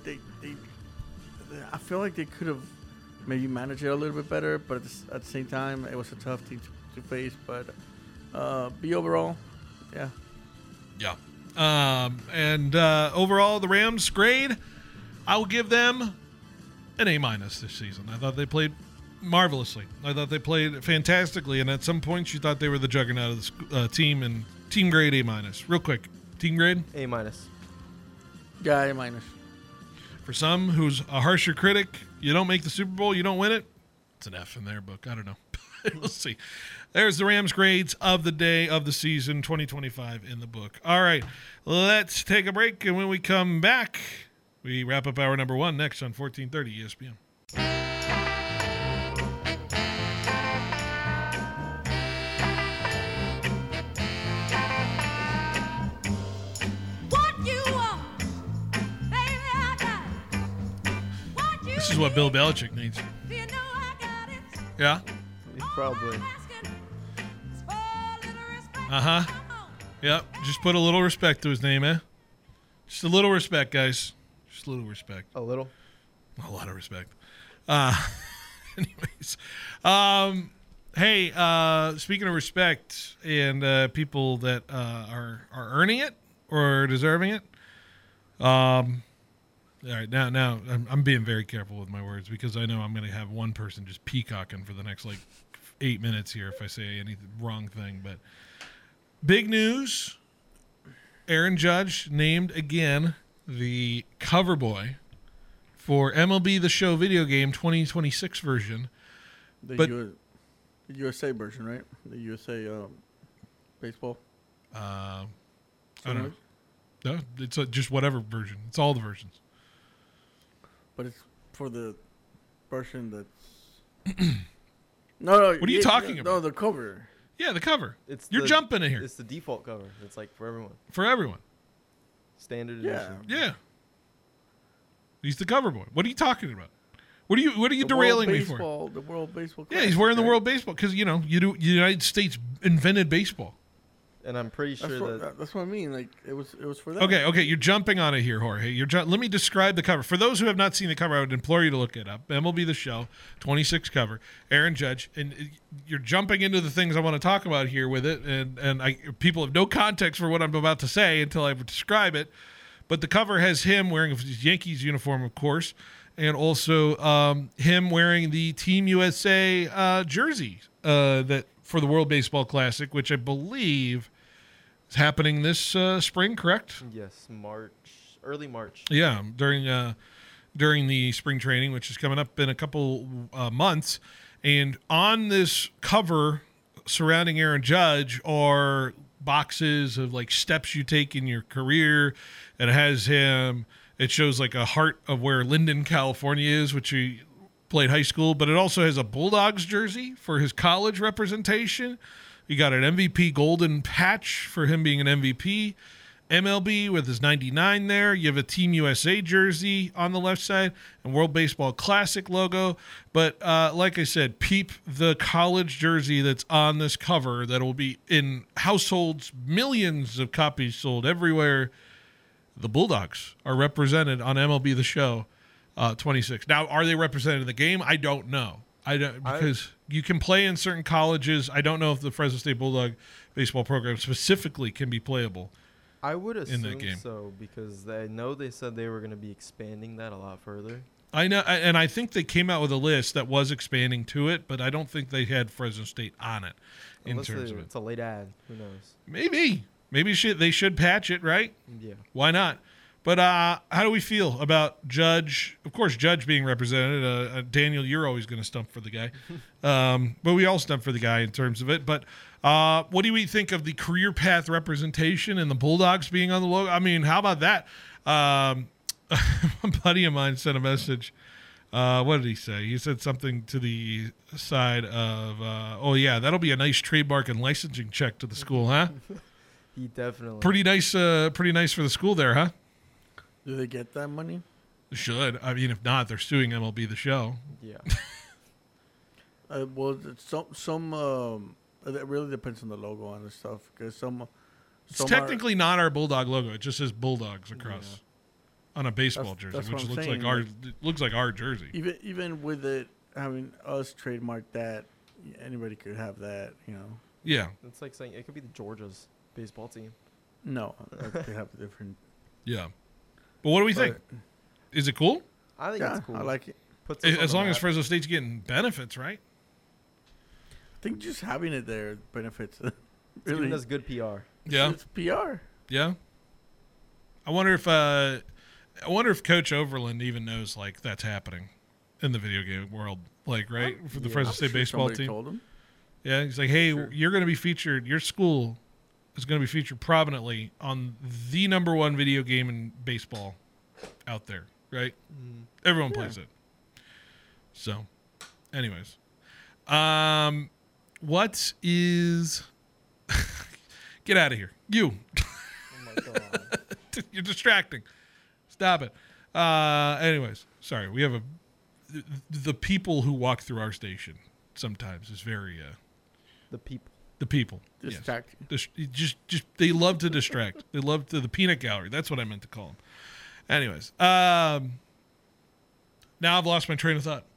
I feel like they could have maybe managed it a little bit better, but at the same time, it was a tough team to face. But B overall, yeah. Yeah. And overall, the Rams grade, I will give them an A- this season. I thought they played marvelously. I thought they played fantastically, and at some points, you thought they were the juggernaut of the team. And team grade A-. Real quick, team grade? A-. Yeah, A-. For some who's a harsher critic, you don't make the Super Bowl, you don't win it. It's an F in their book. I don't know. We'll see. There's the Rams grades of the day of the season 2025 in the book. All right, let's take a break, and when we come back, we wrap up hour number 1 next on 1430 ESPN. This is what Bill Belichick needs. Yeah? Probably. Yep. Just put a little respect to his name, eh? Just a little respect, guys. Just a little respect. A little? A lot of respect. Anyways. Hey, speaking of respect and people that are earning it or deserving it, all right, now I'm being very careful with my words because I know I'm going to have one person just peacocking for the next 8 minutes here if I say any wrong thing. But big news: Aaron Judge named again the cover boy for MLB The Show video game 2026 version. The USA version, right? The USA baseball. I don't know. No, it's just whatever version. It's all the versions. But it's for the version that's... No. What are you talking about? No, the cover. Yeah, the cover. You're jumping in here. It's the default cover. It's for everyone. For everyone. Standard Yeah. edition. Yeah. He's the cover boy. What are you talking about? What are you derailing me for? The World Baseball. Yeah, he's wearing the World Baseball because the United States invented baseball. And I'm pretty sure that's what I mean. It was for that. Okay, you're jumping on it here, Jorge. Let me describe the cover. For those who have not seen the cover, I would implore you to look it up. MLB The Show, 26 cover, Aaron Judge, and you're jumping into the things I want to talk about here with it, and people have no context for what I'm about to say until I describe it. But the cover has him wearing his Yankees uniform, of course, and also him wearing the Team USA jersey that for the World Baseball Classic, which I believe is happening this spring, correct? Yes, early March. Yeah, during the spring training, which is coming up in a couple months. And on this cover surrounding Aaron Judge are boxes of steps you take in your career. It has him. It shows a heart of where Linden, California is, which he played high school. But it also has a Bulldogs jersey for his college representation. You got an MVP golden patch for him being an MVP. MLB with his 99 there. You have a Team USA jersey on the left side and World Baseball Classic logo. But like I said, peep the college jersey that's on this cover that will be in households, millions of copies sold everywhere. The Bulldogs are represented on MLB The Show 26. Now, are they represented in the game? I don't know. I don't because you can play in certain colleges. I don't know if the Fresno State Bulldog baseball program specifically can be playable. I would assume that game. so because I know they said they were going to be expanding that a lot further. I know, and I think they came out with a list that was expanding to it, but I don't think they had Fresno State on it Unless terms of it. it's a late ad. Who knows? Maybe they should patch it, right? Yeah. Why not? But how do we feel about Judge? Of course, Judge being represented. Daniel, you're always going to stump for the guy. But we all stump for the guy in terms of it. But what do we think of the career path representation and the Bulldogs being on the logo? I mean, how about that? A buddy of mine sent a message. What did he say? He said something to the side of, oh, yeah, that'll be a nice trademark and licensing check to the school, huh? He definitely. Pretty nice for the school there, huh? Do they get that money? Should. I mean, if not, they're suing MLB The Show. Yeah. Well, it really depends on the logo on this stuff because It's technically not our Bulldog logo. It just says Bulldogs across on a baseball jersey, that's which what I'm looks saying. like our jersey. even with it having us trademark that, anybody could have that. Yeah. It's like saying it could be the Georgia's baseball team. No, they have different. Yeah. But what do we think? Is it cool? I think it's cool. I like it. Puts us on As the long as map. Fresno State's getting benefits, right? I think just having it there benefits. It's Really, giving us good PR. Yeah. it's PR. Yeah. I wonder if Coach Overland even knows like that's happening in the video game world, like right for the Fresno I'm State sure baseball somebody team. told him. Yeah, he's like, hey, Sure. you're going to be featured. Your school is going to be featured prominently on the #1 video game in baseball out there, right? Everyone plays it. So, anyways, what is? Get out of here, you! Oh my god. You're distracting. Stop it. Anyways, sorry. We have the people who walk through our station sometimes is very The people. the people. Yes. Distracting. Just they love to distract. They love to the peanut gallery. That's what I meant to call them. Anyways, now I've lost my train of thought.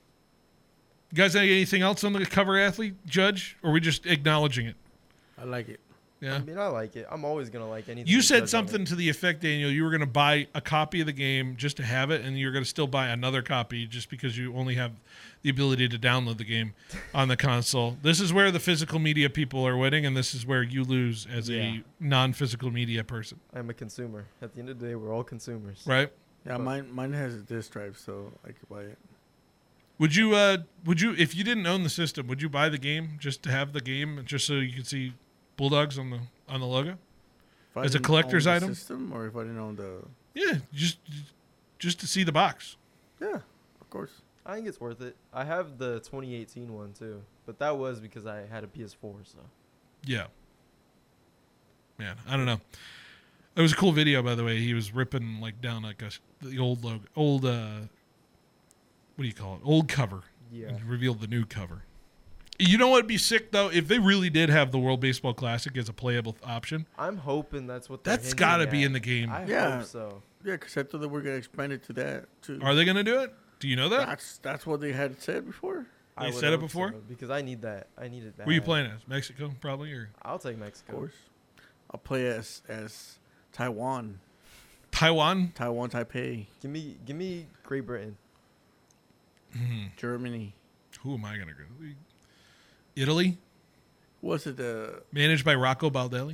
You guys, anything else on the cover athlete, Judge? Or are we just acknowledging it? I like it. Yeah. I mean, I like it. I'm always gonna like anything. You that said does on something it. to the effect, Daniel, you were going to buy a copy of the game just to have it, and you're going to still buy another copy just because you only have the ability to download the game on the console. This is where the physical media people are winning, and this is where you lose as a non-physical media person, I'm a consumer. At the end of the day, we're all consumers. right? Yeah, mine has a disk drive, so I could buy it. Would you, if you didn't own the system, would you buy the game just to have the game, just so you could see Bulldogs on the logo? If I As a didn't collector's own the item? system, or if I didn't own the. Yeah, just to see the box. Yeah, of course. I think it's worth it. I have the 2018 one too, but that was because I had a PS4. So Yeah. Man, I don't know. It was a cool video, by the way. He was ripping like down like the old logo, what do you call it? Old cover. yeah, And revealed the new cover. You know what'd be sick though if they really did have the World Baseball Classic as a playable option. I'm hoping that's what. That's got to be in the game. I Yeah. hope so. Yeah, because I thought that we're gonna expand it to that too. Are they going to do it? Do you know that? That's what they had said before. I They would said it hope before? so, because I need that. I needed that. Were you playing as Mexico probably or I'll take Of Mexico. course, I'll play as Taiwan, Taiwan? Taipei, Give me Great Britain. Germany. Who am I going to go? Italy, Was it the managed by Rocco Baldelli.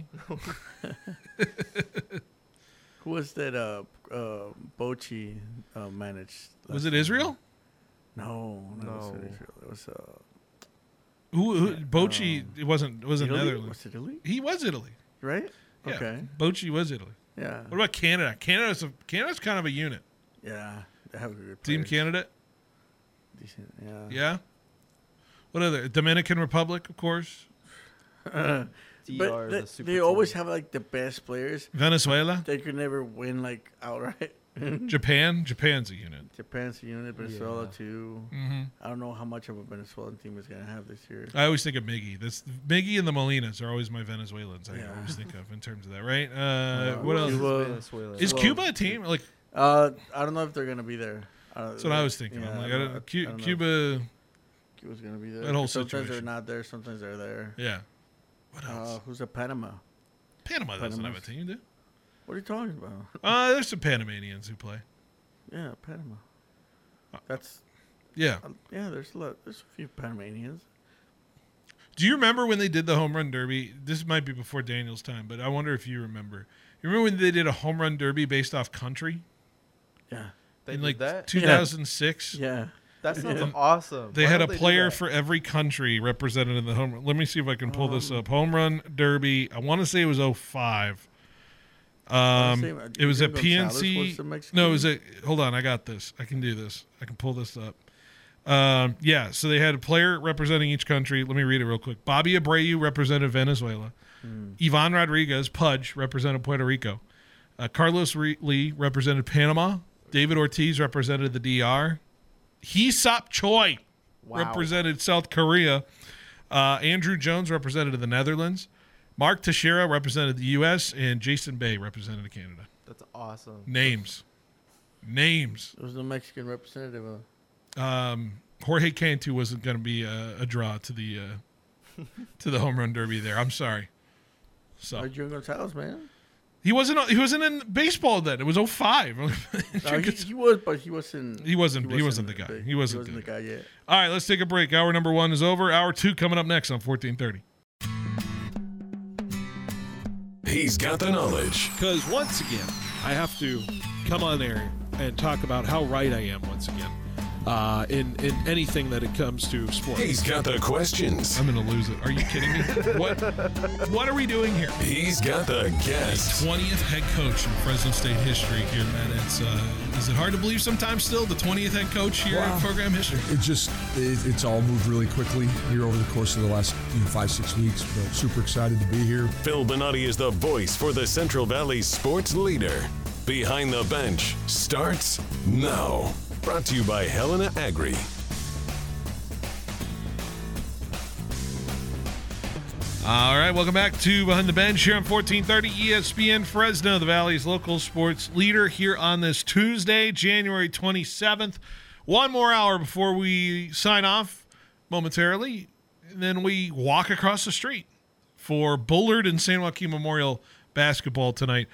who was that? Bochy managed. Was last it time? Israel? No, No. It wasn't Israel. It was Who Bochy? It wasn't Italy? Netherlands. Was it Italy? He was Italy. Right? Yeah. Okay. Bochy was Italy. Yeah. What about Canada? Canada's kind of a unit. Yeah. They have a good Team players. Canada? Decent. Yeah. Yeah. What other? Dominican Republic, of course. DR, But the super they always team. have like the best players. Venezuela? They could never win like outright. Japan? Japan's a unit. Japan's a unit, Venezuela Yeah. too. Mm-hmm. I don't know how much of a Venezuelan team is gonna have this year. I always think of Miggy. Miggy and the Molinas are always my Venezuelans. I Yeah. always think of in terms of that, right? Who What else? else? Cuba. Venezuela. Is well, Cuba a team? Like I don't know if they're gonna be there. that's what I was thinking. I'm like, I don't know. Cuba. he was going to be there. That whole Sometimes situation. they're not there. Sometimes they're there. Yeah. What else? Who's at Panama? Panama doesn't have a Panama's- team, do? What are you talking about? There's some Panamanians who play. Yeah, Panama. That's Yeah. yeah. There's a few Panamanians. Do you remember when they did the home run derby? This might be before Daniel's time, but I wonder if you remember. You remember when they did a home run derby based off country Yeah, They in did like that? 2006? yeah. That sounds awesome. They Why had a don't do player that? for every country represented in the home run. Let me see if I can pull this up. Home run derby. I want to say it was 05. It was at Gonzalez was PNC. the Mexican? No, it was at. Hold on, I got this. I can do this. I can pull this up. Yeah, so they had a player representing each country. Let me read it real quick. Bobby Abreu represented Venezuela. Ivan Rodriguez, Pudge, represented Puerto Rico. Carlos Lee represented Panama. David Ortiz represented the DR. Hee-Sop Choi represented South Korea. Andrew Jones represented the Netherlands. Mark Teixeira represented the U.S. and Jason Bay represented Canada. That's awesome. Names. It was the Mexican representative. Jorge Cantu wasn't going to be a draw to the to the home run derby there. I'm sorry. So Adrian Gonzalez, man. he wasn't in baseball then. It was 05. No, he was, but he wasn't. He wasn't the guy. big. He wasn't the the guy yet. All right, let's take a break. Hour number 1 is over. Hour 2 coming up next on 1430. He's got the knowledge. Because once again, I have to come on there and talk about how right I am once again in anything that it comes to sports. He's got the questions. I'm going to lose it. Are you kidding me? What are we doing here? He's got the guests. 20th head coach in Fresno State history here, man. Is it hard to believe sometimes still the 20th head coach here in program history? It's all moved really quickly here over the course of the last 5-6 weeks. But super excited to be here. Phil Bonatti is the voice for the Central Valley sports leader. Behind the Bench starts now. Brought to you by Helena Agri. All right, welcome back to Behind the Bench here on 1430 ESPN Fresno, the Valley's local sports leader here on this Tuesday, January 27th. One more hour before we sign off momentarily, and then we walk across the street for Bullard and San Joaquin Memorial basketball tonight.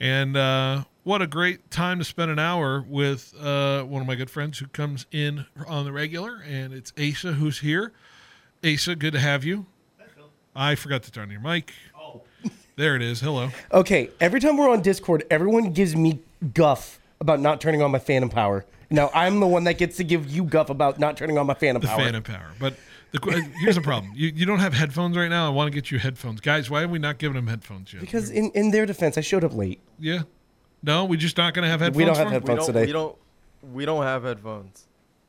And what a great time to spend an hour with one of my good friends who comes in on the regular, and it's Asa who's here. Asa, good to have you. I forgot to turn your mic. Oh. There it is. Hello. Okay, every time we're on Discord, everyone gives me guff about not turning on my Phantom Power. Now, I'm the one that gets to give you guff about not turning on my Phantom The Power. Phantom Power. But here's the problem. You don't have headphones right now. I want to get you headphones. Guys, why have we not given them headphones yet? Because in their defense, I showed up late. Yeah. No, we're just not going to have headphones We don't have for him? headphones today. We don't have headphones.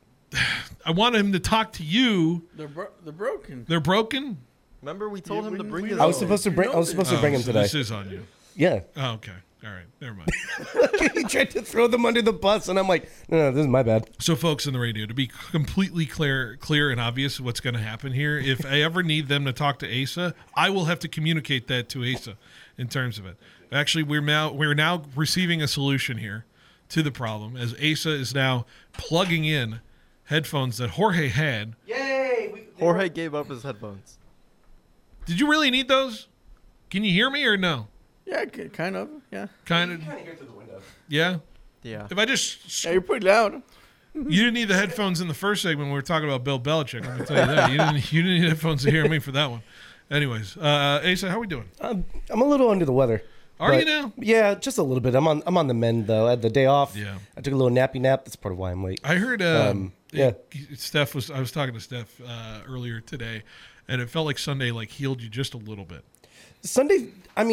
I want him to talk to you. They're broken. They're broken? Remember, we told him to bring we his know. I was supposed to bring him so today. This is on you. Yeah. Oh, okay. All right. Never mind. He tried to throw them under the bus, and I'm like, no, this is my bad. So, folks in the radio, to be completely clear and obvious what's going to happen here, if I ever need them to talk to Asa, I will have to communicate that to Asa in terms of it. Actually, we're now receiving a solution here to the problem, as Asa is now plugging in headphones that Jorge had. Yay! Jorge gave up his headphones. Did you really need those? Can you hear me or no? Yeah, kind of. Yeah. Kind of. hear through the window. Yeah. Yeah. If I just Yeah, you're pretty loud. you didn't need the headphones in the first segment when we were talking about Bill Belichick. Let me tell you that. You didn't need headphones to hear me for that one. Anyways, Asa, how are we doing? I'm a little under the weather. Are but- you now? Yeah, just a little bit. I'm on the mend though. I had the day off. Yeah. I took a little nappy nap. That's part of why I'm late. I heard. Yeah. I was talking to Steph earlier today, and it felt like Sunday healed you just a little bit. Sunday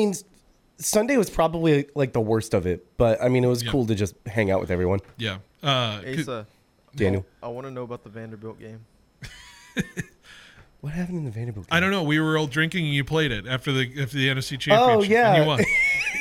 was probably like the worst of it, but I mean, it was cool to just hang out with everyone. Yeah. Asa, Daniel, I want to know about the Vanderbilt game. what happened in the Vanderbilt game? I don't know. We were all drinking, and you played it after the NFC Championship. Oh, yeah. And you won.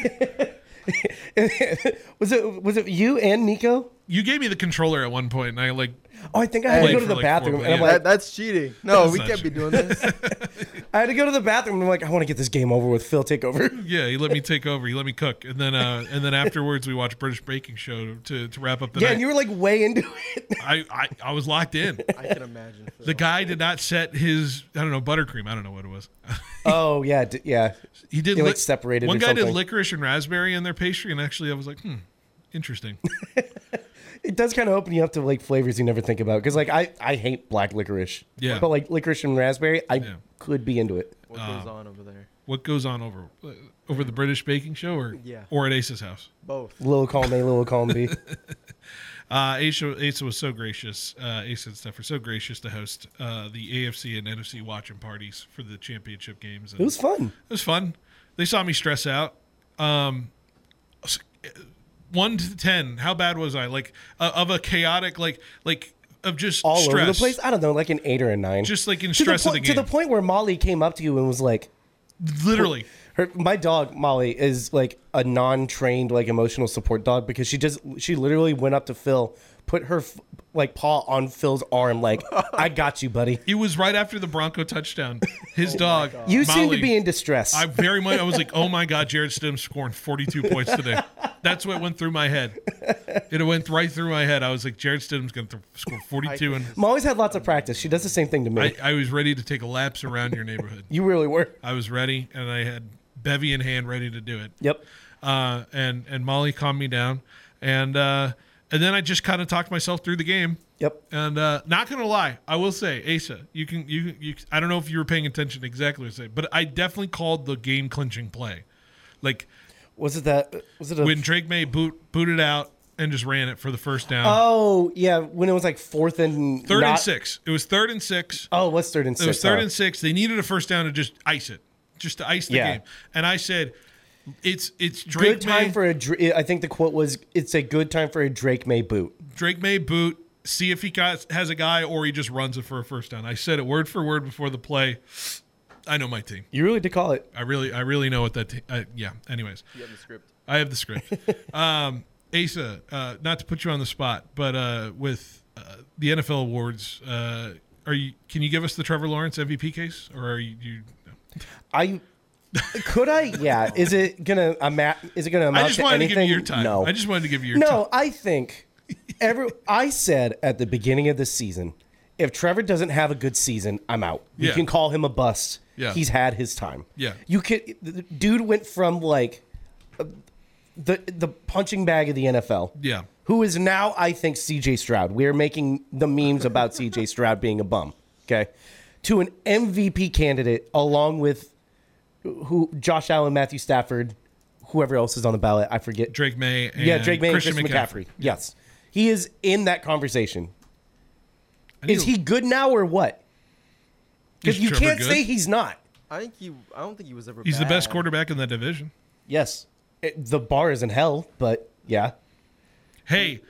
was it you and Nico? You gave me the controller at one point, and I Oh, I think I had to Played go to for the like bathroom, 4 and I'm minutes. like, That's cheating. No, That's we not can't be doing this. I had to go to the bathroom. I'm like, I want to get this game over with. Phil, take over. Yeah, he let me take over. He let me cook, and then afterwards we watched British Baking Show to wrap up the night. And you were like way into it. I was locked in. I can imagine. Phil. The guy did not set his buttercream. I don't know what it was. Oh yeah, yeah. He did They, like, separated One or guy did something. licorice and raspberry in their pastry, and actually I was like, interesting. It does kind of open you up to like flavors you never think about. Because like I hate black licorice. Yeah. But like licorice and raspberry, I could be into it. What goes on over there? What goes on over the British Baking Show, or at Ace's house? Both. Little column A, little column B. Asa was so gracious. Asa and Steph were so gracious to host the AFC and NFC watching parties for the championship games. And It was fun. It was fun. They saw me stress out. 1 to 10, how bad was I? Like of a chaotic, like of just All stress. over the place. I don't know, like an 8 or a 9. Just like in to stress of the game. To the point where Molly came up to you and was like, Literally. my dog Molly is like a non-trained like emotional support dog because she literally went up to Phil, put her like paw on Phil's arm, like, I got you, buddy. It was right after the Bronco touchdown. His dog, You seem Molly, to be in distress. I was like, oh my God, Jared Stidham scoring 42 points today. That's what went through my head. It went right through my head. I was like, Jared Stidham's going to score 42. And Molly's had lots of practice. She does the same thing to me. I was ready to take a laps around your neighborhood. You really were. I was ready, and I had bevy in hand ready to do it. Yep. And Molly calmed me down. And then I just kind of talked myself through the game. Yep. And not gonna lie, I will say, Asa, you I don't know if you were paying attention to exactly what I said, but I definitely called the game clinching play. Like, Was it when Drake May booted out and just ran it for the first down? Oh yeah, when it was like fourth and Third and 6. It was 3rd and 6. Oh, it was 3rd and 6. It was 3rd and 6. They needed a first down to just ice it, just to ice the game. And I said, it's Drake good time May, for I think the quote was, it's a good time for a Drake May boot. Drake May boot. See if he has a guy or he just runs it for a first down. I said it word for word before the play. I know my team. You really did call it. I really know what that. Yeah. Anyways, You have the script. I have the script. Asa, not to put you on the spot, but with the NFL awards, can you give us the Trevor Lawrence MVP case, or are you? Could I? Yeah. Is it gonna amount? I just to wanted to anything? give you your time. No. I just wanted to give you your time. No, I think I said at the beginning of the season, if Trevor doesn't have a good season, I'm out. You Yeah. can call him a bust. Yeah. He's had his time. Yeah. The dude went from like the punching bag of the NFL. Yeah. Who is now, I think, CJ Stroud. We're making the memes about CJ Stroud being a bum. Okay. To an MVP candidate along with Josh Allen, Matthew Stafford, whoever else is on the ballot. I forget. Drake May. And Drake May and Christian McCaffrey. Yes. He is in that conversation. Is he good now or what? Because Is you Trevor can't good? say he's not. I don't think he was ever. He's the bad. best quarterback in that division. Yes. The bar is in hell, but yeah. Hey,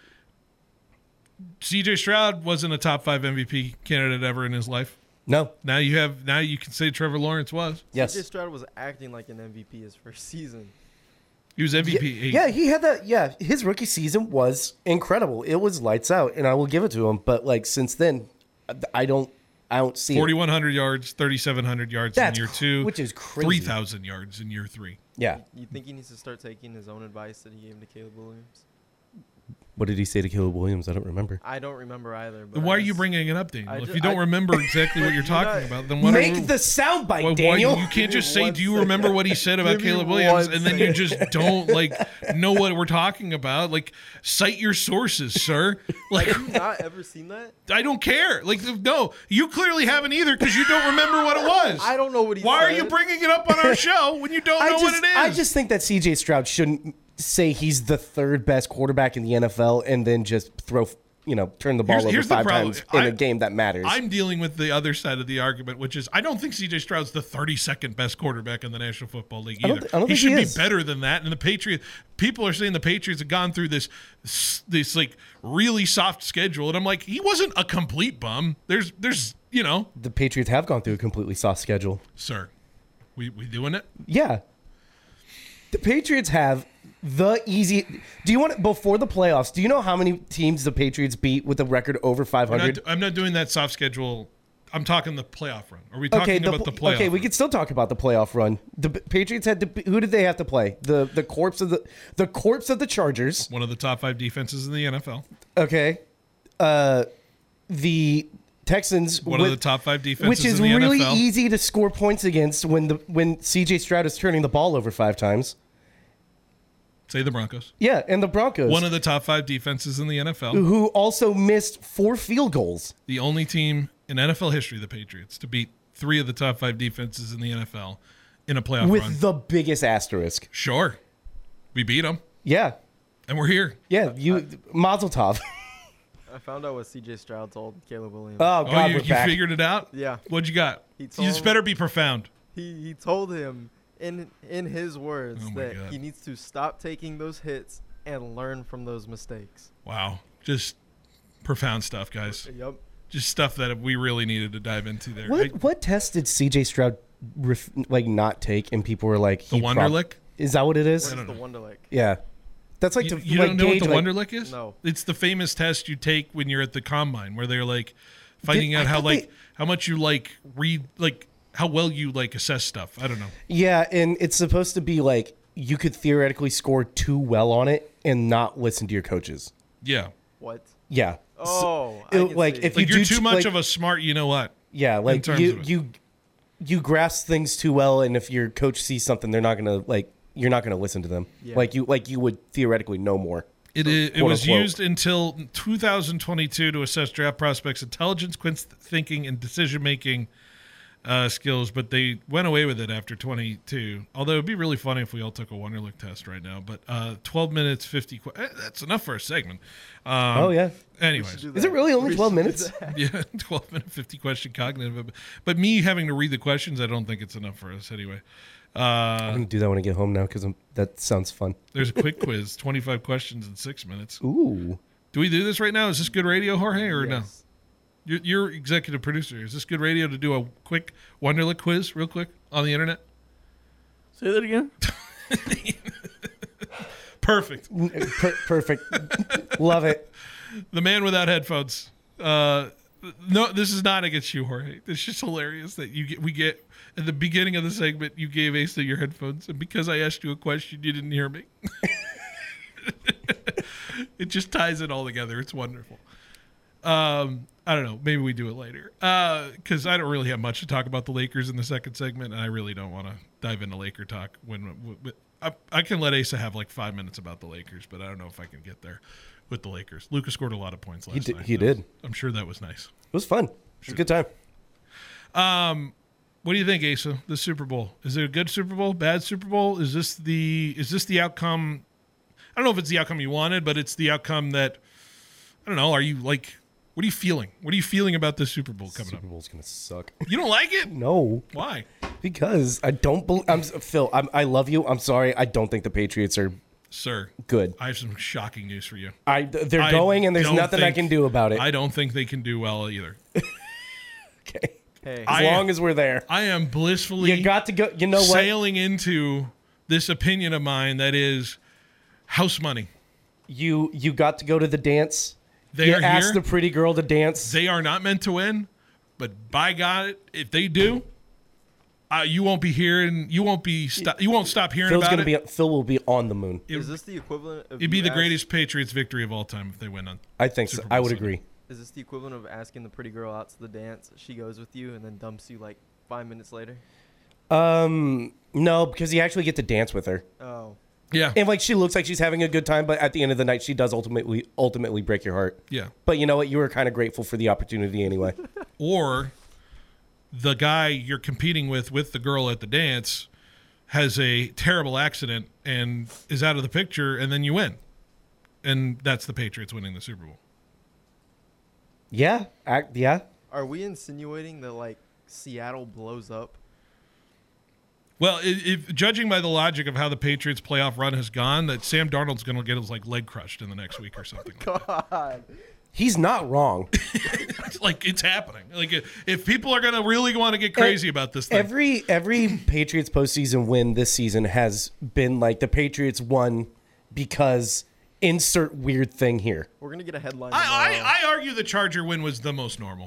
CJ Stroud wasn't a top 5 MVP candidate ever in his life. No. Now you can say Trevor Lawrence was. Yes. CJ Stroud was acting like an MVP his first season. He was MVP. Yeah, he had that. Yeah, his rookie season was incredible. It was lights out, and I will give it to him. But like since then, I don't see 4,100 yards, 3,700 yards That's in year 2, which is crazy. 3,000 yards in year 3. Yeah. You think he needs to start taking his own advice that he gave to Caleb Williams? What did he say to Caleb Williams? I don't remember. I don't remember either. But Then why are you bringing it up, Daniel? I If ju- you don't I- remember exactly what you're talking about, then what Make the soundbite, Daniel. you can't just say, One "Do you second. remember what he said about Give me Caleb Williams?" one and then you just don't know what we're talking about. Like, cite your sources, sir. Like, Have you not ever seen that? I don't care. Like, no, you clearly haven't either because you don't remember what it was. I don't know what he Why said. are you bringing it up on our show when you don't know what it is? I just think that CJ Stroud shouldn't say he's the 3rd best quarterback in the NFL and then just turn the ball Here's over the 5 problem. times in a game that matters. I'm dealing with the other side of the argument, which is I don't think CJ Stroud's the 32nd best quarterback in the National Football League either. I don't He think should he be is. better than that. And the Patriots, people are saying the Patriots have gone through this like really soft schedule, and I'm like, he wasn't a complete bum. There's the Patriots have gone through a completely soft schedule. sir, we doing it? Yeah. The Patriots have the easy. Do you want before the playoffs? Do you know how many teams the Patriots beat with a record over 500? I'm not doing that soft schedule. I'm talking the playoff run. Are we talking about the playoff? Okay, we run? could still talk about the playoff run. The Patriots had to. Who did they have to play? The corpse of the Chargers. One of the top 5 defenses in the NFL. Okay, the Texans. One of the top 5 defenses which is in the really NFL. easy to score points against when C.J. Stroud is turning the ball over 5 times. Say the Broncos. Yeah, and the Broncos. One of the top 5 defenses in the NFL. Who also missed 4 field goals. The only team in NFL history, the Patriots, to beat 3 of the top 5 defenses in the NFL in a playoff With run. the biggest asterisk. Sure. We beat them. Yeah. And we're here. Yeah, Mazel Tov. I found out what C.J. Stroud told Caleb Williams. Oh, God, you we're back. figured it out? Yeah. What'd you got? He You told- just better be profound. He told him in his words Oh my that God. he needs to stop taking those hits and learn from those mistakes. Wow. Just profound stuff, guys. Yep. Just stuff that we really needed to dive into there. What test did C.J. Stroud not take, and people were like, The Wonderlic? Is that what it is? What is the Wonderlic? Yeah, that's like You don't know what gauge, the Wonderlic is? No. It's the famous test you take when you're at the combine, where they're like finding out I how thought how much you read how well you assess stuff. I don't know. Yeah, and it's supposed to be like you could theoretically score too well on it and not listen to your coaches. Yeah. What? Yeah. Oh, I can like see. if Like you you're do too much of a smart, you know what? yeah, like terms of it. you grasp things too well, and if your coach sees something, they're not gonna you're not gonna listen to them. Yeah. Like you would theoretically know more. It quote, was unquote. used until 2022 to assess draft prospects' intelligence, quick thinking, and decision making skills, but they went away with it after 22. Although it'd be really funny if we all took a Wonderlic test right now. But 12 minutes, 50. That's enough for a segment. Oh yeah. Anyways, Do Is that. it really only We 12 should do minutes? that. yeah, 12-minute, 50 question cognitive. But me having to read the questions, I don't think it's enough for us anyway. I'm gonna do that when I get home now because that sounds fun. There's a quick quiz, 25 questions in 6 minutes. Ooh. Do we do this right now? Is this good radio, Jorge, or no? Yes. You're executive producer. Is this good radio to do a quick Wonderlic quiz real quick on the internet? Say that again. Perfect. Perfect. Love it. The man without headphones. No, this is not against you, Jorge. It's just hilarious that we get at the beginning of the segment, you gave Asa your headphones, and because I asked you a question, you didn't hear me. It just ties it all together. It's wonderful. I don't know. Maybe we do it later because I don't really have much to talk about the Lakers in the second segment, and I really don't want to dive into Laker talk. I can let Asa have 5 minutes about the Lakers, but I don't know if I can get there with the Lakers. Lucas scored a lot of points last night. He did. I'm sure that was nice. It was fun. It was a good time. What do you think, Asa? The Super Bowl, is it a good Super Bowl? Bad Super Bowl? Is this the outcome? I don't know if it's the outcome you wanted, but it's the outcome that I don't know. Are you what are you feeling? What are you feeling about this Super Bowl coming Super up? Bowl's gonna suck. You don't like it? No, Why? because I don't believe. Phil. I love you. I'm sorry. I don't think the Patriots are Sir, good. I have some shocking news for you. They're I going, and there's don't nothing I think- can do about it. I don't think they can do well either. Okay. Hey, As long as we're there, I am blissfully you got to go. You know what? sailing into this opinion of mine that is house money. You got to go to the dance. They you are asked here. the pretty girl to dance. They are not meant to win, but by God, if they do, you won't be hearing. You won't stop hearing Phil's about gonna it. Phil will be on the moon. is this the equivalent of It'd be you the ask- greatest Patriots victory of all time if they win on. I think so. Super Bowl I would Sunday. agree. Is this the equivalent of asking the pretty girl out to the dance? She goes with you and then dumps you 5 minutes later. No, because you actually get to dance with her, Oh, Yeah, and she looks like she's having a good time, but at the end of the night, she does ultimately break your heart. yeah. But you know what? You were kind of grateful for the opportunity anyway. Or the guy you're competing with the girl at the dance has a terrible accident and is out of the picture, and then you win, and that's the Patriots winning the Super Bowl. Yeah, yeah. are we insinuating that Seattle blows up? Well, if judging by the logic of how the Patriots playoff run has gone, that Sam Darnold's going to get his leg crushed in the next week or something. God, He's not wrong. It's happening. If people are going to really want to get crazy about this thing, Every Patriots postseason win this season has been the Patriots won because insert weird thing here. we're gonna get a headline. tomorrow. I argue the Charger win was the most normal.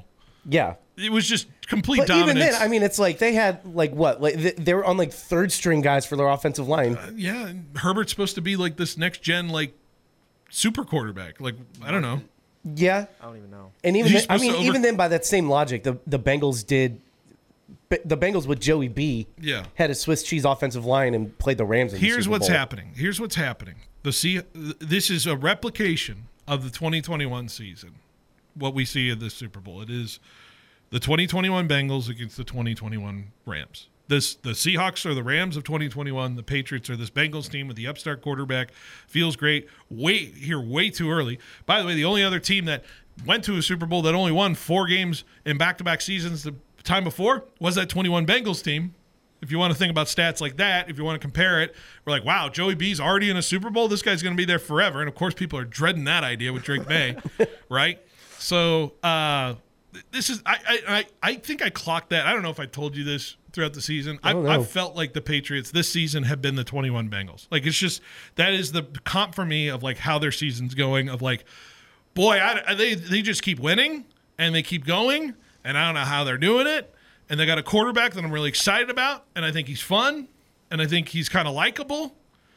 Yeah. It was just complete But dominance. even then, I mean, it's like they had like what? Like they were on like third string guys for their offensive line. Yeah, and Herbert's supposed to be like this next gen like super quarterback. Like I don't know. Yeah. I don't even know. And even He's then, I supposed mean, to even then, by that same logic, the Bengals did. The Bengals with Joey B. Yeah. Had a Swiss cheese offensive line and played the Rams. In the Here's Super what's Bowl. happening. Here's what's happening. This is a replication of the 2021 season. What we see in this Super Bowl. It is the 2021 Bengals against the 2021 Rams. The Seahawks are the Rams of 2021. The Patriots are this Bengals team with the upstart quarterback. Feels great. Way too early. By the way, the only other team that went to a Super Bowl that only won 4 games in back-to-back seasons the time before was that 21 Bengals team. If you want to think about stats like that, if you want to compare it, we're like, wow, Joey B's already in a Super Bowl. This guy's going to be there forever. And, of course, people are dreading that idea with Drake May, right? So this is I think I clocked that. I don't know if I told you this throughout the season. I felt like the Patriots this season have been the 21 Bengals. Like, it's just that is the comp for me of, like, how their season's going of, like, boy, they just keep winning and they keep going, and I don't know how they're doing it. And they got a quarterback that I'm really excited about, and I think he's fun, and I think he's kind of likable.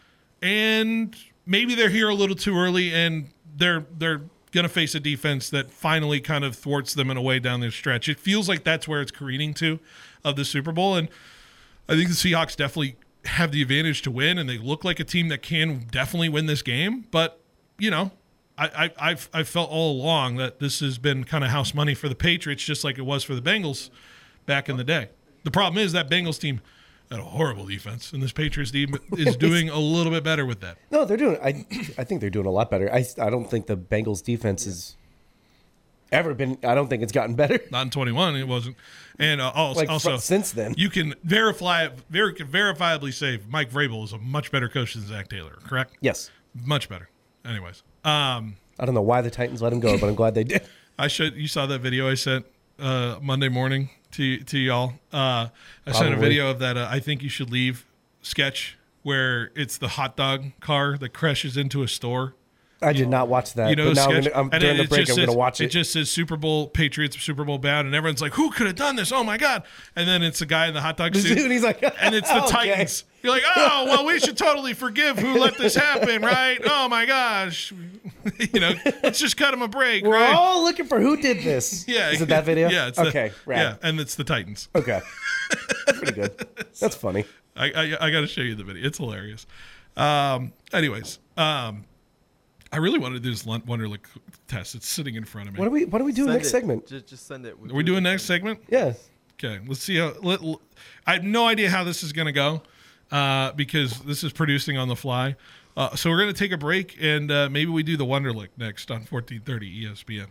And maybe they're here a little too early, and they're going to face a defense that finally kind of thwarts them in a way down their stretch. It feels like that's where it's careening to of the Super Bowl, and I think the Seahawks definitely have the advantage to win, and they look like a team that can definitely win this game. But, you know, I've felt all along that this has been kind of house money for the Patriots, just like it was for the Bengals back in the day. The problem is that Bengals team had a horrible defense, and this Patriots team is doing a little bit better with that. No, they're doing. I think they're doing a lot better. I don't think the Bengals defense has ever been. I don't think it's gotten better. Not in 21, it wasn't. And also since then, you can verifiably say Mike Vrabel is a much better coach than Zach Taylor. Correct? Yes, much better. Anyways, I don't know why the Titans let him go, but I'm glad they did. You saw that video I sent Monday morning to y'all. I sent a video of that I think you should leave sketch where it's the hot dog car that crashes into a store. I did not watch that. You know, but now sketch, during the break, I'm going to watch it. It just says Super Bowl Patriots, Super Bowl bound, and everyone's like, "Who could have done this? Oh my god!" And then it's a guy in the hot dog suit, and he's like, and it's the okay. Titans. You're like, "Oh well, we should totally forgive who let this happen, right? Oh my gosh, you know, let's just cut him a break, We're right?" all looking for who did this. Yeah, is it that video? Yeah, it's okay. Right. Yeah, and it's the Titans. Okay, that's pretty good. That's funny. I got to show you the video. It's hilarious. Anyways, I really want to do this Wonderlic test. It's sitting in front of me. What do we do next segment? Just send it. Are we doing next segment? Yes. Okay, let's see how. I have no idea how this is going to go because this is producing on the fly. So we're going to take a break, and maybe we do the Wonderlic next on 1430 ESPN.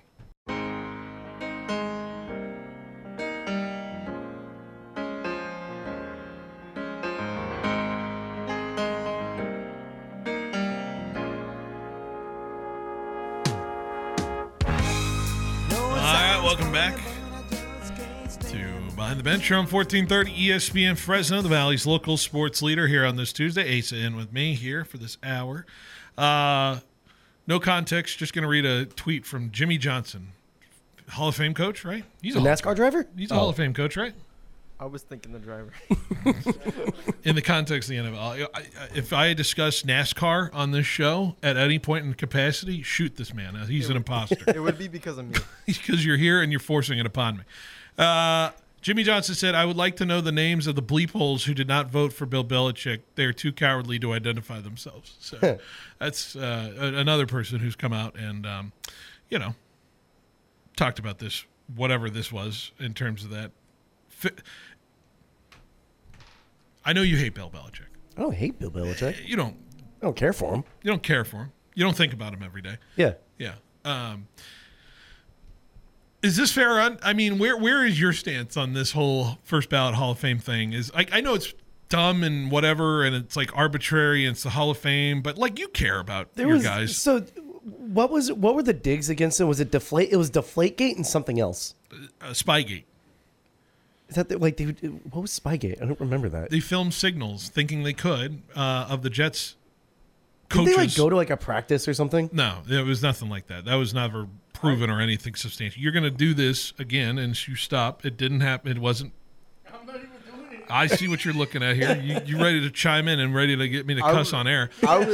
Welcome back to Behind the Bench here on 1430 ESPN Fresno, the Valley's local sports leader here on this Tuesday. Asa in with me here for this hour. No context, just going to read a tweet from Jimmy Johnson, Hall of Fame coach, right? He's a NASCAR driver? He's a Hall of Fame coach, right? I was thinking the driver. In the context of the NFL, if I discuss NASCAR on this show at any point in capacity, shoot this man. He's an imposter. It would be because of me. Because you're here and you're forcing it upon me. Jimmy Johnson said, "I would like to know the names of the bleep holes who did not vote for Bill Belichick. They are too cowardly to identify themselves." So that's another person who's come out and, talked about this, whatever this was, in terms of that. I know you hate Bill Belichick. I don't hate Bill Belichick. You don't. I don't care for him. You don't care for him. You don't think about him every day. Yeah. Yeah. Is this fair? I mean, where is your stance on this whole first ballot Hall of Fame thing? I know it's dumb and whatever, and it's like arbitrary, and it's the Hall of Fame, but like you care about your guys. So, what were the digs against him? Was it Deflate? It was Deflategate and something else. Spygate. Is that what was Spygate? I don't remember that. They filmed signals thinking they could of the Jets coaches. Did they go to a practice or something? No, it was nothing like that. That was never proven or anything substantial. You're going to do this again, and you stop. It didn't happen. It wasn't. I'm not even doing it. I see what you're looking at here. You ready to chime in and ready to get me to cuss on air.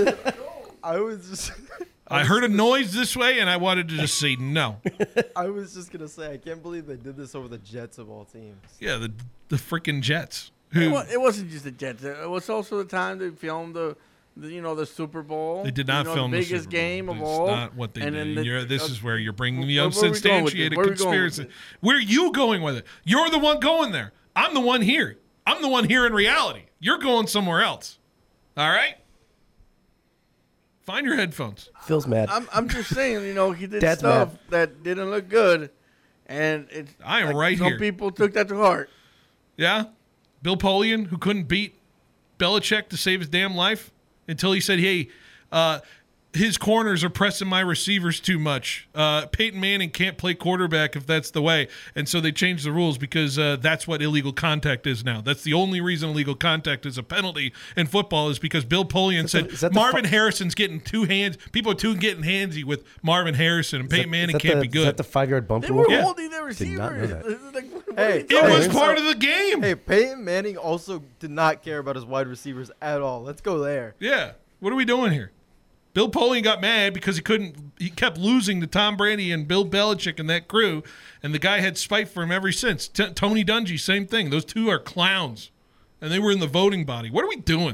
I was just. I heard a noise this way, and I wanted to just say no. I was just gonna say I can't believe they did this over the Jets of all teams. Yeah, the freaking Jets. Who It wasn't just the Jets. It was also the time they filmed the Super Bowl. they did not film the the biggest Super Bowl. game of That's all. not what they And did. then This is where you're bringing the where are we going with this? unsubstantiated Where are we going with conspiracy. this? Where are you going with it? You're the one going there. I'm the one here. I'm the one here in reality. You're going somewhere else. All right? Find your headphones. Phil's mad. I'm just saying, he did Dad's stuff mad. that didn't look good, and it's. I am right here. Some people took that to heart. Yeah? Bill Polian, who couldn't beat Belichick to save his damn life until he said, hey, his corners are pressing my receivers too much. Peyton Manning can't play quarterback if that's the way. And so they changed the rules because that's what illegal contact is now. That's the only reason illegal contact is a penalty in football is because Bill Polian said Marvin Harrison's getting two hands. People are getting handsy with Marvin Harrison, and Peyton Manning can't be good. Is that the 5-yard bump They rule? were holding their Did not know receivers. that. Like, what Hey, are you It talking was about? part of the game. Hey, Peyton Manning also did not care about his wide receivers at all. Let's go there. Yeah. What are we doing here? Bill Polian got mad because he kept losing to Tom Brady and Bill Belichick and that crew, and the guy had spite for him ever since. Tony Dungy, same thing. Those two are clowns, and they were in the voting body. What are we doing?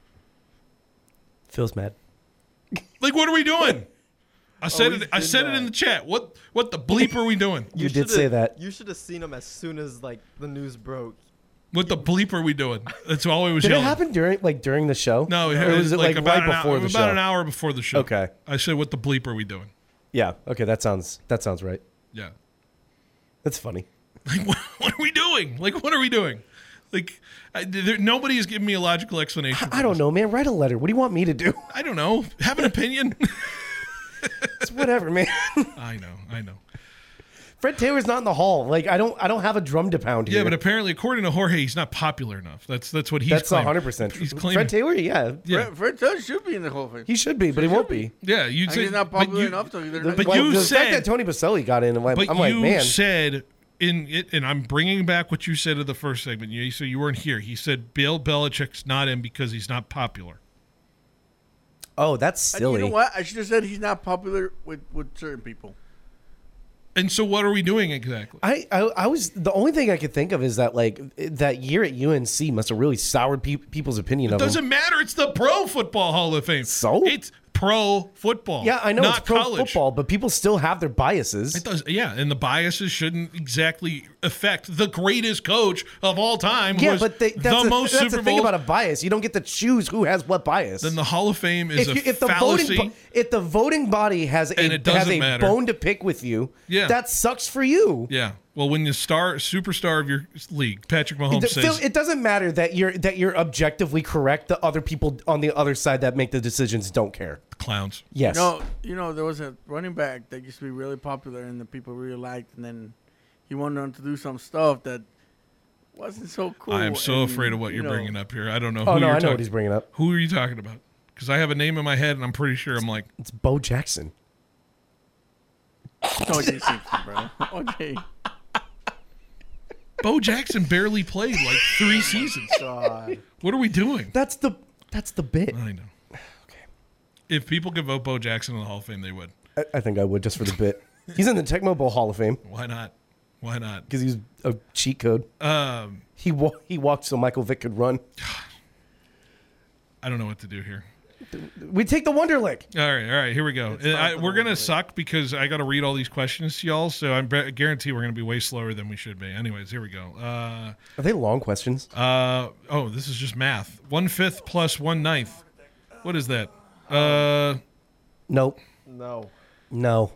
Phil's mad. Like, what are we doing? I said we it. I did said it that. in the chat. What the bleep are we doing? You did should've- say that. You should have seen him as soon as the news broke. What the bleep are we doing? That's all I was Did it yelling. happen during the show? No, Or was it like about right before the show? About an hour before the show. Okay. I said, what the bleep are we doing? Yeah. Okay. That sounds right. Yeah. That's funny. Like, what are we doing? Like, what are we doing? Like, nobody has given me a logical explanation. I don't know, man. Write a letter. What do you want me to do? I don't know. Have an opinion. It's whatever, man. I know. Fred Taylor's not in the hall. Like I don't have a drum to pound here. Yeah, but apparently, according to Jorge, he's not popular enough. That's what he's that's claiming. 100% He's true. claiming. Fred Taylor, yeah. Yeah, Fred Taylor should be in the Hall of Fame. He should be, but he won't be. yeah. You And said he's not but popular you- enough to either. But Well, you the said- fact that Tony Baselli got in, I'm But like, you man. said in it, and I'm bringing back what you said in the first segment. You said you weren't here. He said Bill Belichick's not in because he's not popular. Oh, that's silly. You know what? I should have said he's not popular with certain people. And so, what are we doing exactly? I was the only thing I could think of is that that year at UNC must have really soured people's opinion of him. Doesn't matter. It's the Pro Football Hall of Fame. So? It's pro football. Yeah, I know not it's pro college. football, but people still have their biases. It does, yeah, and the biases shouldn't exactly affect the greatest coach of all time. Yeah, was but the most that's Super the thing Bowls. about a bias. You don't get to choose who has what bias. Then the Hall of Fame is if a fallacy. if the voting body has And it doesn't matter. bone to pick with you, Yeah. that sucks for you. Yeah. Well, when the superstar of your league, Patrick Mahomes, Phil, says it doesn't matter that you're objectively correct. The other people on the other side that make the decisions don't care. clowns. Yes. There was a running back that used to be really popular and the people really liked, and then he went on to do some stuff that wasn't so cool. I am so and, afraid of what you're you know, bringing up here. I don't know. Oh who no, you're I know talking- what he's bringing up. Who are you talking about? Because I have a name in my head, and I'm pretty sure I'm like, It's Bo Jackson. O.J. Simpson, bro. O.J. Bo Jackson barely played like 3 seasons. God. What are we doing? That's the bit. I know. Okay. If people could vote Bo Jackson in the Hall of Fame, they would. I think I would just for the bit. He's in the Tecmo Bowl Hall of Fame Why not? Why not? because he's a cheat code. He walked so Michael Vick could run. I don't know what to do here. We take the Wonderlick. All right, here we go. time for We're the gonna one suck because I got to read all these questions to y'all. So I guarantee we're gonna be way slower than we should be. Anyways, here we go. Are they long questions? Oh, this is just math. 1/5 plus 1/9. What is that? Nope. No. No.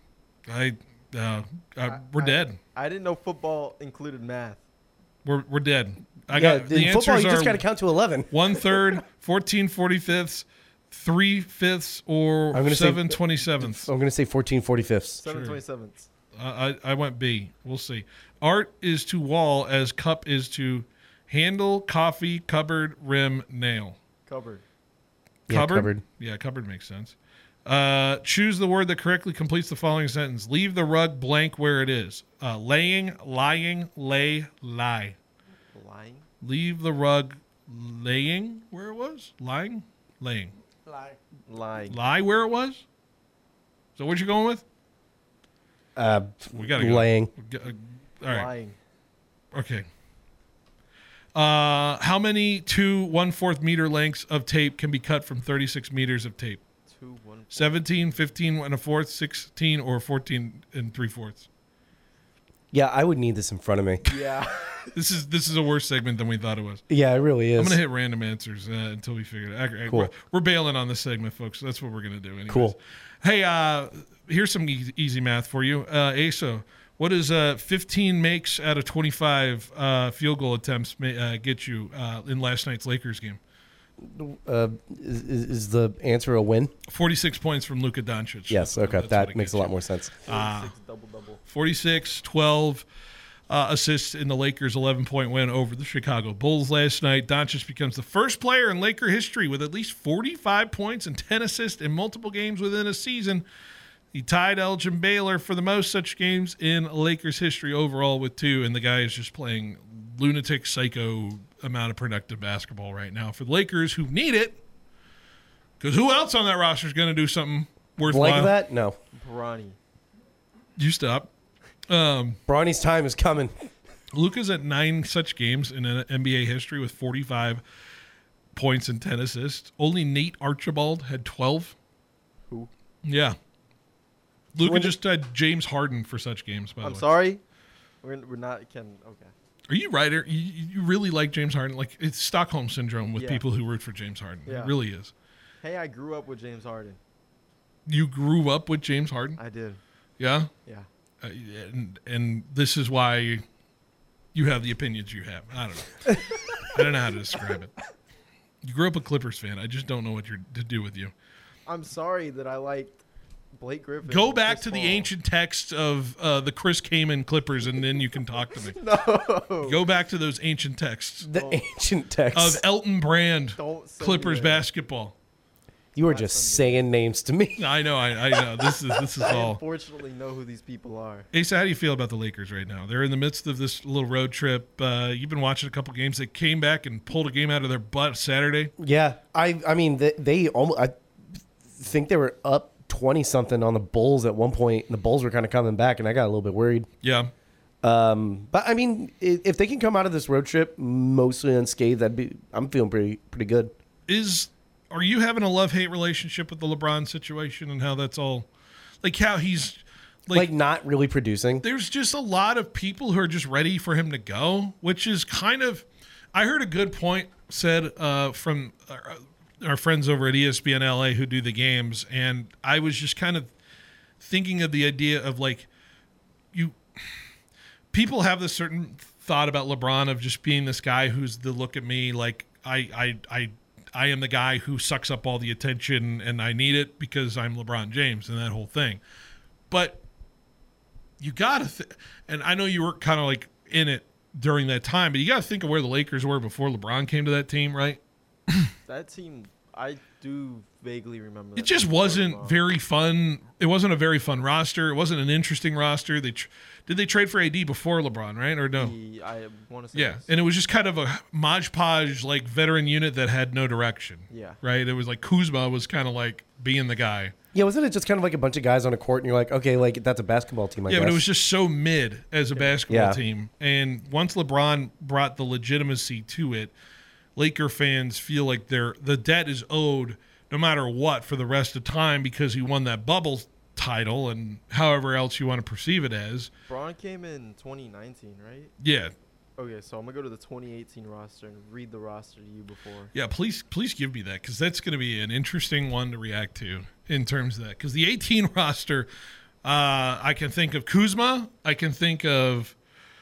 We're dead. I didn't know football included math. We're dead. I Yeah, got the in football, answers you just are got to count to 11. 1/3, 14/45, 3/5, or I'm gonna say- 7/27. I'm going to say 14/45. 7/27. I went B. We'll see. Art is to wall as cup is to handle, coffee, cupboard, rim, nail. Cupboard. Yeah, cupboard. Yeah, cupboard makes sense. Choose the word that correctly completes the following sentence. Leave the rug blank where it is. Laying, lying, lay, lie. Lying? Leave the rug laying where it was? Lying? Laying. Lying. Lie where it was? So what you going with? We gotta go. Laying. All right. Lying. Okay. How many 2 1/4 meter lengths of tape can be cut from 36 meters of tape? 2, 1. 17, 15 1/4, 16, or 14 3/4? Yeah, I would need this in front of me. Yeah. This is a worse segment than we thought it was. Yeah, it really is. I'm gonna hit random answers until we figure it out. Cool. We're bailing on this segment, folks. So that's what we're gonna do. Anyways. Cool. Hey, here's some easy math for you. Asa, what does 15 makes out of 25 field goal attempts get you in last night's Lakers game? Is the answer a win? 46 points from Luka Doncic. Yes. Okay, That's what that it makes gets a lot you. more sense. 46 double. 46, 12 assists in the Lakers' 11-point win over the Chicago Bulls last night. Doncic becomes the first player in Laker history with at least 45 points and 10 assists in multiple games within a season. He tied Elgin Baylor for the most such games in Lakers history overall with 2, and the guy is just playing lunatic, psycho amount of productive basketball right now for the Lakers, who need it. Because who else on that roster is going to do something worthwhile? Like that? No. Bronny. You stop. Bronny's time is coming. Luka's at 9 such games in NBA history with 45 points and 10 assists. Only Nate Archibald had 12. Who? Yeah. Luka just had James Harden for such games, by the way. I'm sorry. We're not. Okay. Are you right? You really like James Harden? Like, it's Stockholm Syndrome with Yeah. people who root for James Harden. Yeah. It really is. Hey, I grew up with James Harden. You grew up with James Harden? I did. Yeah? Yeah. And this is why you have the opinions you have. I don't know. I don't know how to describe it. You grew up a Clippers fan. I just don't know what to do with you. I'm sorry that I liked Blake Griffin. Go back Chris to the Paul. ancient texts of the Chris Kaman Clippers, and then you can talk to me. No. Go back to those ancient texts The ancient text. of Elton Brand Don't send Clippers me there. basketball. You were just saying names to me. I know. I know. This is I all. unfortunately know who these people are. Asa, how do you feel about the Lakers right now? They're in the midst of this little road trip. You've been watching a couple games. They came back and pulled a game out of their butt Saturday. Yeah, I mean they almost. I think they were up 20-something on the Bulls at one point, and the Bulls were kind of coming back, and I got a little bit worried. Yeah. But I mean, if they can come out of this road trip mostly unscathed, I'm feeling pretty good. Are you having a love-hate relationship with the LeBron situation and how that's all, like how he's Like not really producing. there's just a lot of people who are just ready for him to go, which is kind of, I heard a good point said from our friends over at ESPN LA who do the games, and I was just kind of thinking of the idea of like, people have this certain thought about LeBron of just being this guy who's the look at me, like I am the guy who sucks up all the attention and I need it because I'm LeBron James and that whole thing. But you got to, and I know you were kind of like in it during that time, but you got to think of where the Lakers were before LeBron came to that team, right? That team, I do vaguely remember. It just wasn't very fun. It wasn't a very fun roster. It wasn't an interesting roster. Did they trade for AD before LeBron, right? Or no? I want to say Yeah, yes. and it was just kind of a Mod Podge like veteran unit that had no direction. Yeah. Right? It was like Kuzma was kind of like being the guy. Yeah, wasn't it just kind of like a bunch of guys on a court, and you're like, okay, like that's a basketball team, I Yeah, guess. but it was just so mid as a basketball Yeah. team. And once LeBron brought the legitimacy to it, Laker fans feel like the debt is owed no matter what for the rest of time because he won that bubble title and however else you want to perceive it as. Braun came in 2019, right? Yeah. Okay, so I'm gonna go to the 2018 roster and read the roster to you before. Yeah, please give me that because that's going to be an interesting one to react to in terms of that. Because the 18 roster, I can think of Kuzma, I can think of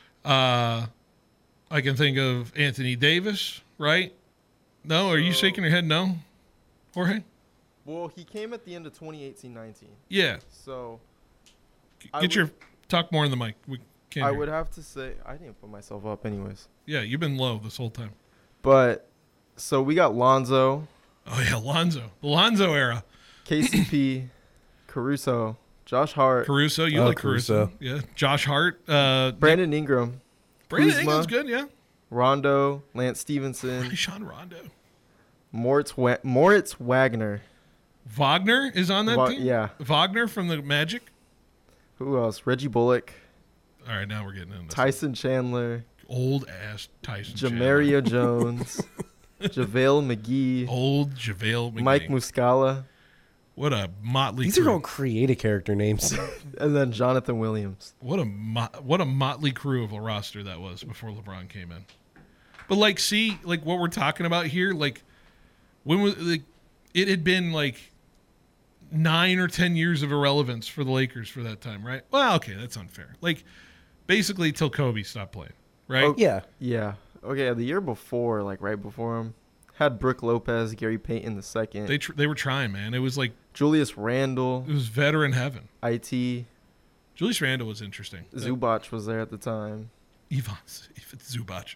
Anthony Davis, right? No, are you shaking your head? No, Jorge? Well, he came at the end of 2018-19. Yeah, So talk more in the mic. We can't. I hear would you. have to say I didn't put myself up anyways. Yeah, you've been low this whole time. But so we got Lonzo, Oh yeah, Lonzo, the Lonzo era. KCP, Caruso, Josh Hart, Caruso, you like Caruso. Yeah. Josh Hart. Brandon Ingram, Brandon Kuzma, Ingram's good, yeah. Rondo, Lance Stevenson, Sean Rondo. Moritz Wagner. Wagner is on that team? Yeah. Wagner from the Magic? Who else? Reggie Bullock, All right, now we're getting into Tyson Chandler, old-ass Tyson Jamario Jones, JaVale McGee, Old JaVale McGee. Mike Muscala, What a motley These crew. are all creative character names. and then Jonathan Williams. What a motley crew of a roster that was before LeBron came in. But like, see, like what we're talking about here, like when was like it had been like 9 or 10 years of irrelevance for the Lakers for that time, right? Well, okay, that's unfair. Like basically till Kobe stopped playing, right? Oh, Yeah. Yeah. Okay, the year before, like right before him, had Brooke Lopez, Gary Payton II, They were trying, man. It was like Julius Randle, it was veteran heaven. IT, Julius Randle was interesting. Zubac was there at the time. Ivan Zubac.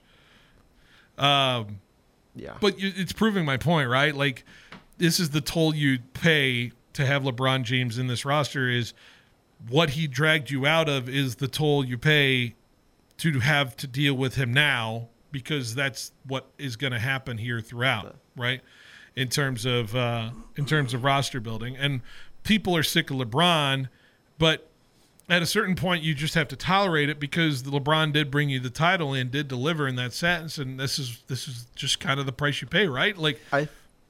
Yeah. But it's proving my point, right? Like, this is the toll you pay to have LeBron James in this roster. Is what he dragged you out of is the toll you pay to have to deal with him now, because that's what is going to happen here throughout, right? In terms of roster building, and people are sick of LeBron, but at a certain point, you just have to tolerate it because LeBron did bring you the title and did deliver in that sentence, and this is just kind of the price you pay, right? Like, I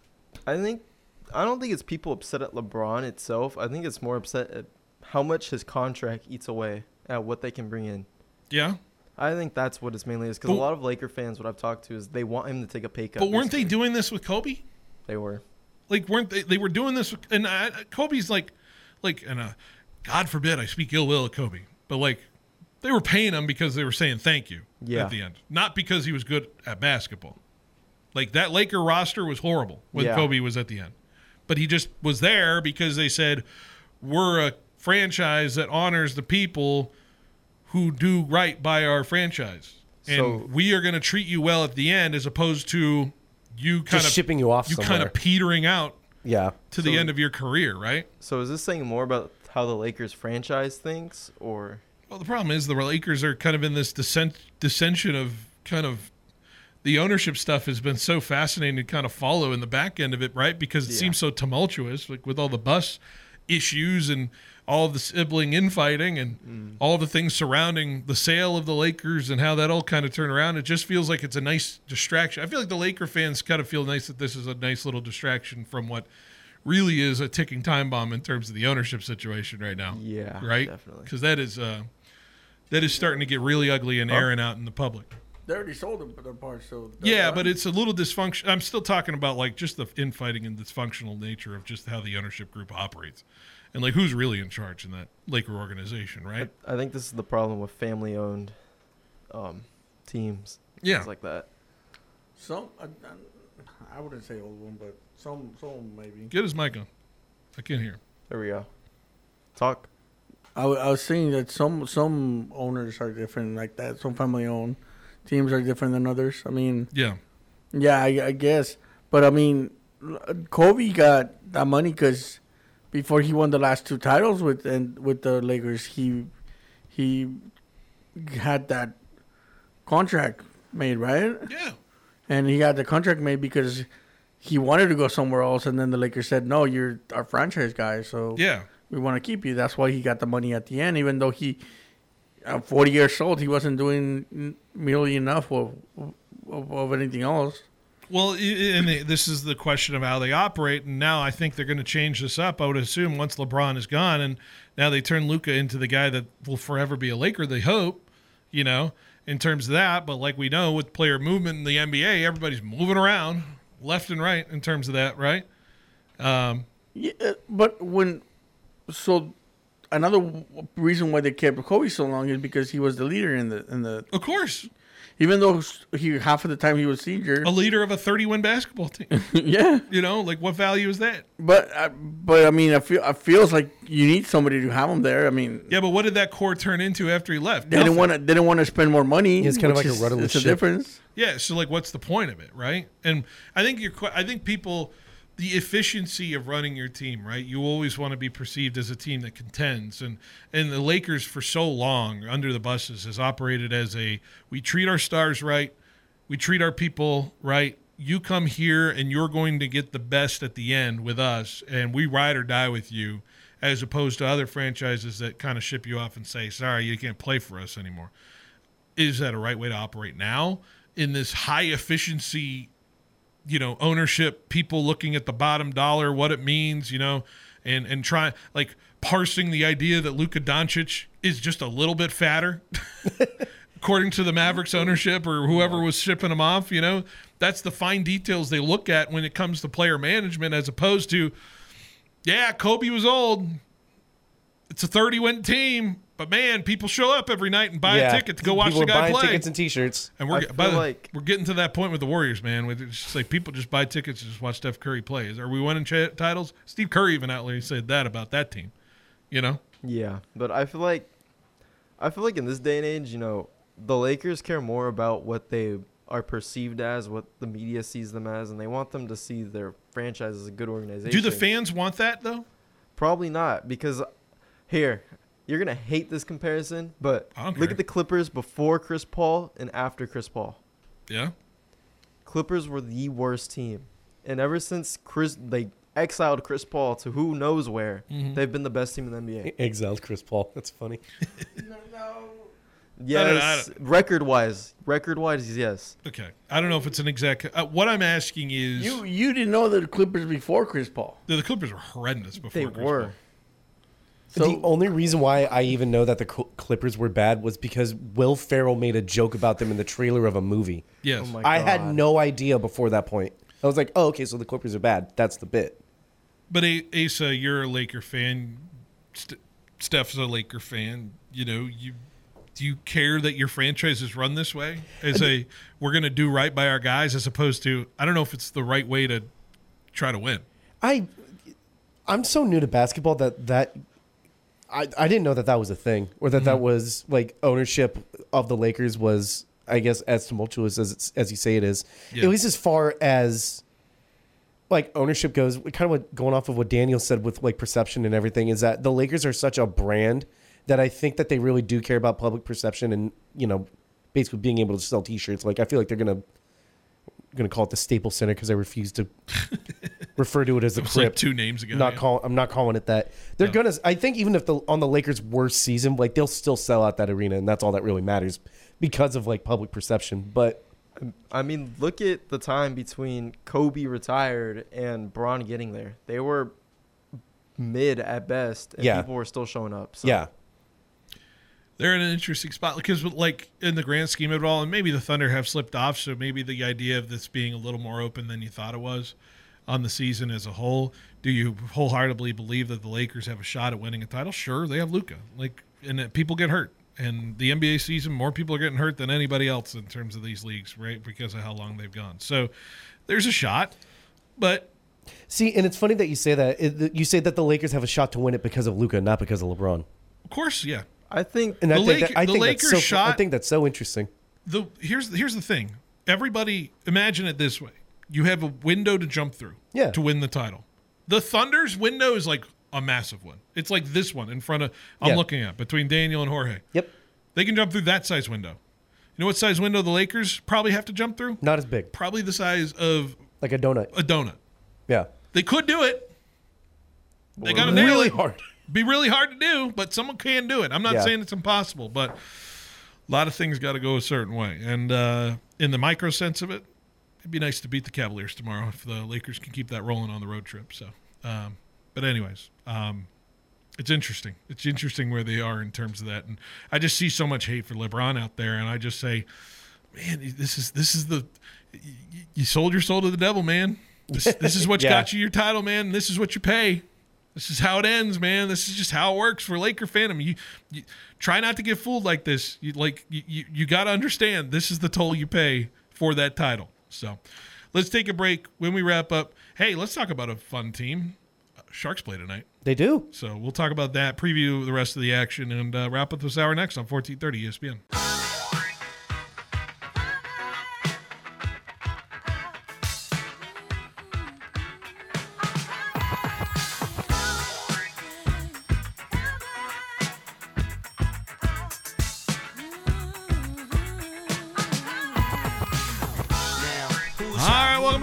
don't think it's people upset at LeBron itself. I think it's more upset at how much his contract eats away at what they can bring in. yeah. I think that's what it's mainly is, because a lot of Laker fans, what I've talked to, is they want him to take a pay cut. But weren't they year. doing this with Kobe? They were. Like, weren't they were doing this? And Kobe's like, and God forbid I speak ill will of Kobe, but like, they were paying him because they were saying thank you at the end, not because he was good at basketball. Like, that Laker roster was horrible when Kobe was at the end, but he just was there because they said, we're a franchise that honors the people who do right by our franchise, and So- we are going to treat you well at the end, as opposed to you kind Just of shipping you off kind somewhere. of petering out Yeah. to the end of your career, right? So is this saying more about how the Lakers franchise thinks, or? Well, the problem is the Lakers are kind of in this dissension of kind of the ownership stuff has been so fascinating to kind of follow in the back end of it, right? Because it seems so tumultuous, like with all the bus issues and all of the sibling infighting and all of the things surrounding the sale of the Lakers and how that all kind of turned around. It just feels like it's a nice distraction. I feel like the Laker fans kind of feel nice that this is a nice little distraction from what really is a ticking time bomb in terms of the ownership situation right now. Yeah, Right? definitely. Because that is starting to get really ugly and airing out in the public. They already sold their parts, so Yeah, but it's a little dysfunction. I'm still talking about like just the infighting and dysfunctional nature of just how the ownership group operates, and like who's really in charge in that Laker organization, right? I think this is the problem with family-owned teams. Yeah. Things like that. some. I wouldn't say old one, but some maybe. Get his mic on. I can't hear. There we go. Talk. I was saying that some owners are different like that. Some family owned teams are different than others. I mean, Yeah, I guess. But I mean, Kobe got that money because before he won the last 2 titles with the Lakers, he had that contract made, right? yeah. And he got the contract made because he wanted to go somewhere else, and then the Lakers said, "No, you're our franchise guy, so Yeah. we want to keep you." That's why he got the money at the end, even though he, 40 years old, he wasn't doing nearly enough of anything else. Well, and this is the question of how they operate, and now I think they're going to change this up. I would assume once LeBron is gone, and now they turn Luka into the guy that will forever be a Laker. They hope, in terms of that. But like we know, with player movement in the NBA, everybody's moving around left and right in terms of that, right? Yeah, but another reason why they kept Kobe so long is because he was the leader in the. Of course, Even though half of the time he was senior. a leader of a 30-win basketball team. Yeah. Like what value is that? But I mean, it feels like you need somebody to have him there. I mean, Yeah, but what did that core turn into after he left? they didn't want to spend more money. It's kind of which like a rudderless It's a ship. difference. Yeah, so like, what's the point of it, right? And I think people the efficiency of running your team, right? You always want to be perceived as a team that contends. And the Lakers for so long under the buses has operated as we treat our stars right. We treat our people right. You come here and you're going to get the best at the end with us, and we ride or die with you, as opposed to other franchises that kind of ship you off and say, sorry, you can't play for us anymore. Is that a right way to operate now in this high efficiency, ownership, people looking at the bottom dollar, what it means, and try like parsing the idea that Luka Doncic is just a little bit fatter according to the Mavericks ownership or whoever was shipping him off, that's the fine details they look at when it comes to player management, as opposed to, yeah, Kobe was old. It's a 30-win team, but man, people show up every night and buy a ticket to go watch the guy play. Buying tickets and T-shirts. And we're getting to that point with the Warriors, man. It's just like people just buy tickets to just watch Steph Curry play. Are we winning titles? Steve Curry even outly said that about that team. Yeah, but I feel like in this day and age, the Lakers care more about what they are perceived as, what the media sees them as, and they want them to see their franchise as a good organization. Do the fans want that though? Probably not, because here, you're going to hate this comparison, but look at the Clippers before Chris Paul and after Chris Paul. Yeah. Clippers were the worst team. And ever since they exiled Chris Paul to who knows where, they've been the best team in the NBA. Exiled Chris Paul. That's funny. No. Yes, record-wise, yes. Okay. I don't know if it's an exact what I'm asking is... You didn't know the Clippers before Chris Paul. The Clippers were horrendous before Chris Paul. So, the only reason why I even know that the Clippers were bad was because Will Ferrell made a joke about them in the trailer of a movie. Yes. Oh my I God. had no idea before that point. I was like, oh, okay, so the Clippers are bad. That's the bit. But Asa, you're a Laker fan. Steph's a Laker fan. Do you care that your franchise is run this way? We're going to do right by our guys, as opposed to, I don't know if it's the right way to try to win. I'm so new to basketball that I didn't know that was a thing, or that was like ownership of the Lakers was, I guess, as tumultuous as you say it is. Yeah. At least as far as like ownership goes, kind of what, going off of what Daniel said with like perception and everything, is that the Lakers are such a brand that I think that they really do care about public perception and, basically being able to sell T-shirts. Like, I feel like they're gonna call it the Staples Center because I refuse to refer to it as the Crypt. Like 2 names ago. I'm not calling it that. They're gonna. I think even if on the Lakers' worst season, like they'll still sell out that arena, and that's all that really matters because of like public perception. But I mean, look at the time between Kobe retired and Bron getting there. They were mid at best, and people were still showing up. So. Yeah. They're in an interesting spot because, like, in the grand scheme of it all, and maybe the Thunder have slipped off, so maybe the idea of this being a little more open than you thought it was on the season as a whole. Do you wholeheartedly believe that the Lakers have a shot at winning a title? Sure, they have Luka. And people get hurt. And the NBA season, more people are getting hurt than anybody else in terms of these leagues, right, because of how long they've gone. So there's a shot, but... See, and it's funny that you say that. You say that the Lakers have a shot to win it because of Luka, not because of LeBron. Of course, yeah. I think the Lakers I think that's so interesting. Here's the thing. Everybody, imagine it this way: you have a window to jump through to win the title. The Thunder's window is like a massive one. It's like this one in front of I'm looking at between Daniel and Jorge. Yep, they can jump through that size window. You know what size window the Lakers probably have to jump through? Not as big. Probably the size of like a donut. A donut. Yeah, they could do it. They got to nail really it. Hard. Be really hard to do, but someone can do it. I'm not saying it's impossible, but a lot of things got to go a certain way. And in the micro sense of it, it'd be nice to beat the Cavaliers tomorrow if the Lakers can keep that rolling on the road trip. So, but anyways, it's interesting. It's interesting where they are in terms of that. And I just see so much hate for LeBron out there, and I just say, man, this is the you sold your soul to the devil, man. This is what got you your title, man. This is what you pay. This is how it ends, man. This is just how it works for Laker fandom. You try not to get fooled like this. You got to understand this is the toll you pay for that title. So let's take a break. When we wrap up, hey, let's talk about a fun team. Sharks play tonight. They do. So we'll talk about that, preview the rest of the action, and wrap up this hour next on 1430 ESPN.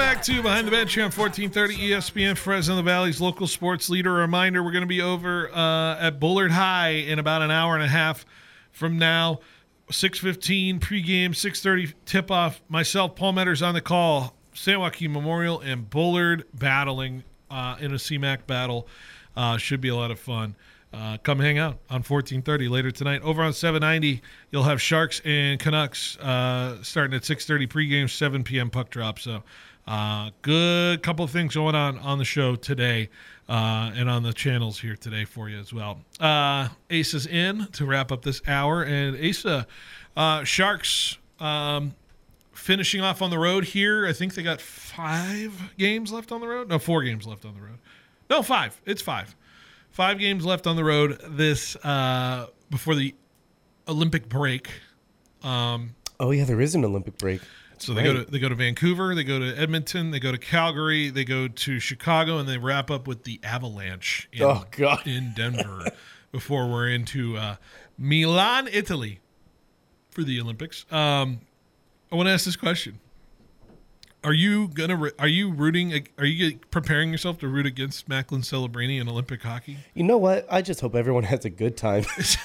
back to Behind the Bench here on 1430 ESPN, Fresno the Valley's local sports leader. A reminder, we're going to be over at Bullard High in about an hour and a half from now. 6:15 pregame, 6:30 tip-off. Myself, Paul Metters on the call. San Joaquin Memorial and Bullard battling in a CMAC battle. Should be a lot of fun. Come hang out on 1430 later tonight. Over on 790, you'll have Sharks and Canucks starting at 6:30 pregame, 7 p.m. puck drop. So good couple of things going on the show today and on the channels here today for you as well. Asa's in to wrap up this hour. And Asa, Sharks finishing off on the road here. I think they got 5 games left on the road. No, 4 games left on the road. No, 5. It's 5. 5 games left on the road this before the Olympic break. Oh yeah, there is an Olympic break. So they go to Vancouver, they go to Edmonton, they go to Calgary, they go to Chicago, and they wrap up with the Avalanche in Denver before we're into Milan, Italy for the Olympics. I want to ask this question. Are you preparing yourself to root against Macklin Celebrini in Olympic hockey? You know what? I just hope everyone has a good time.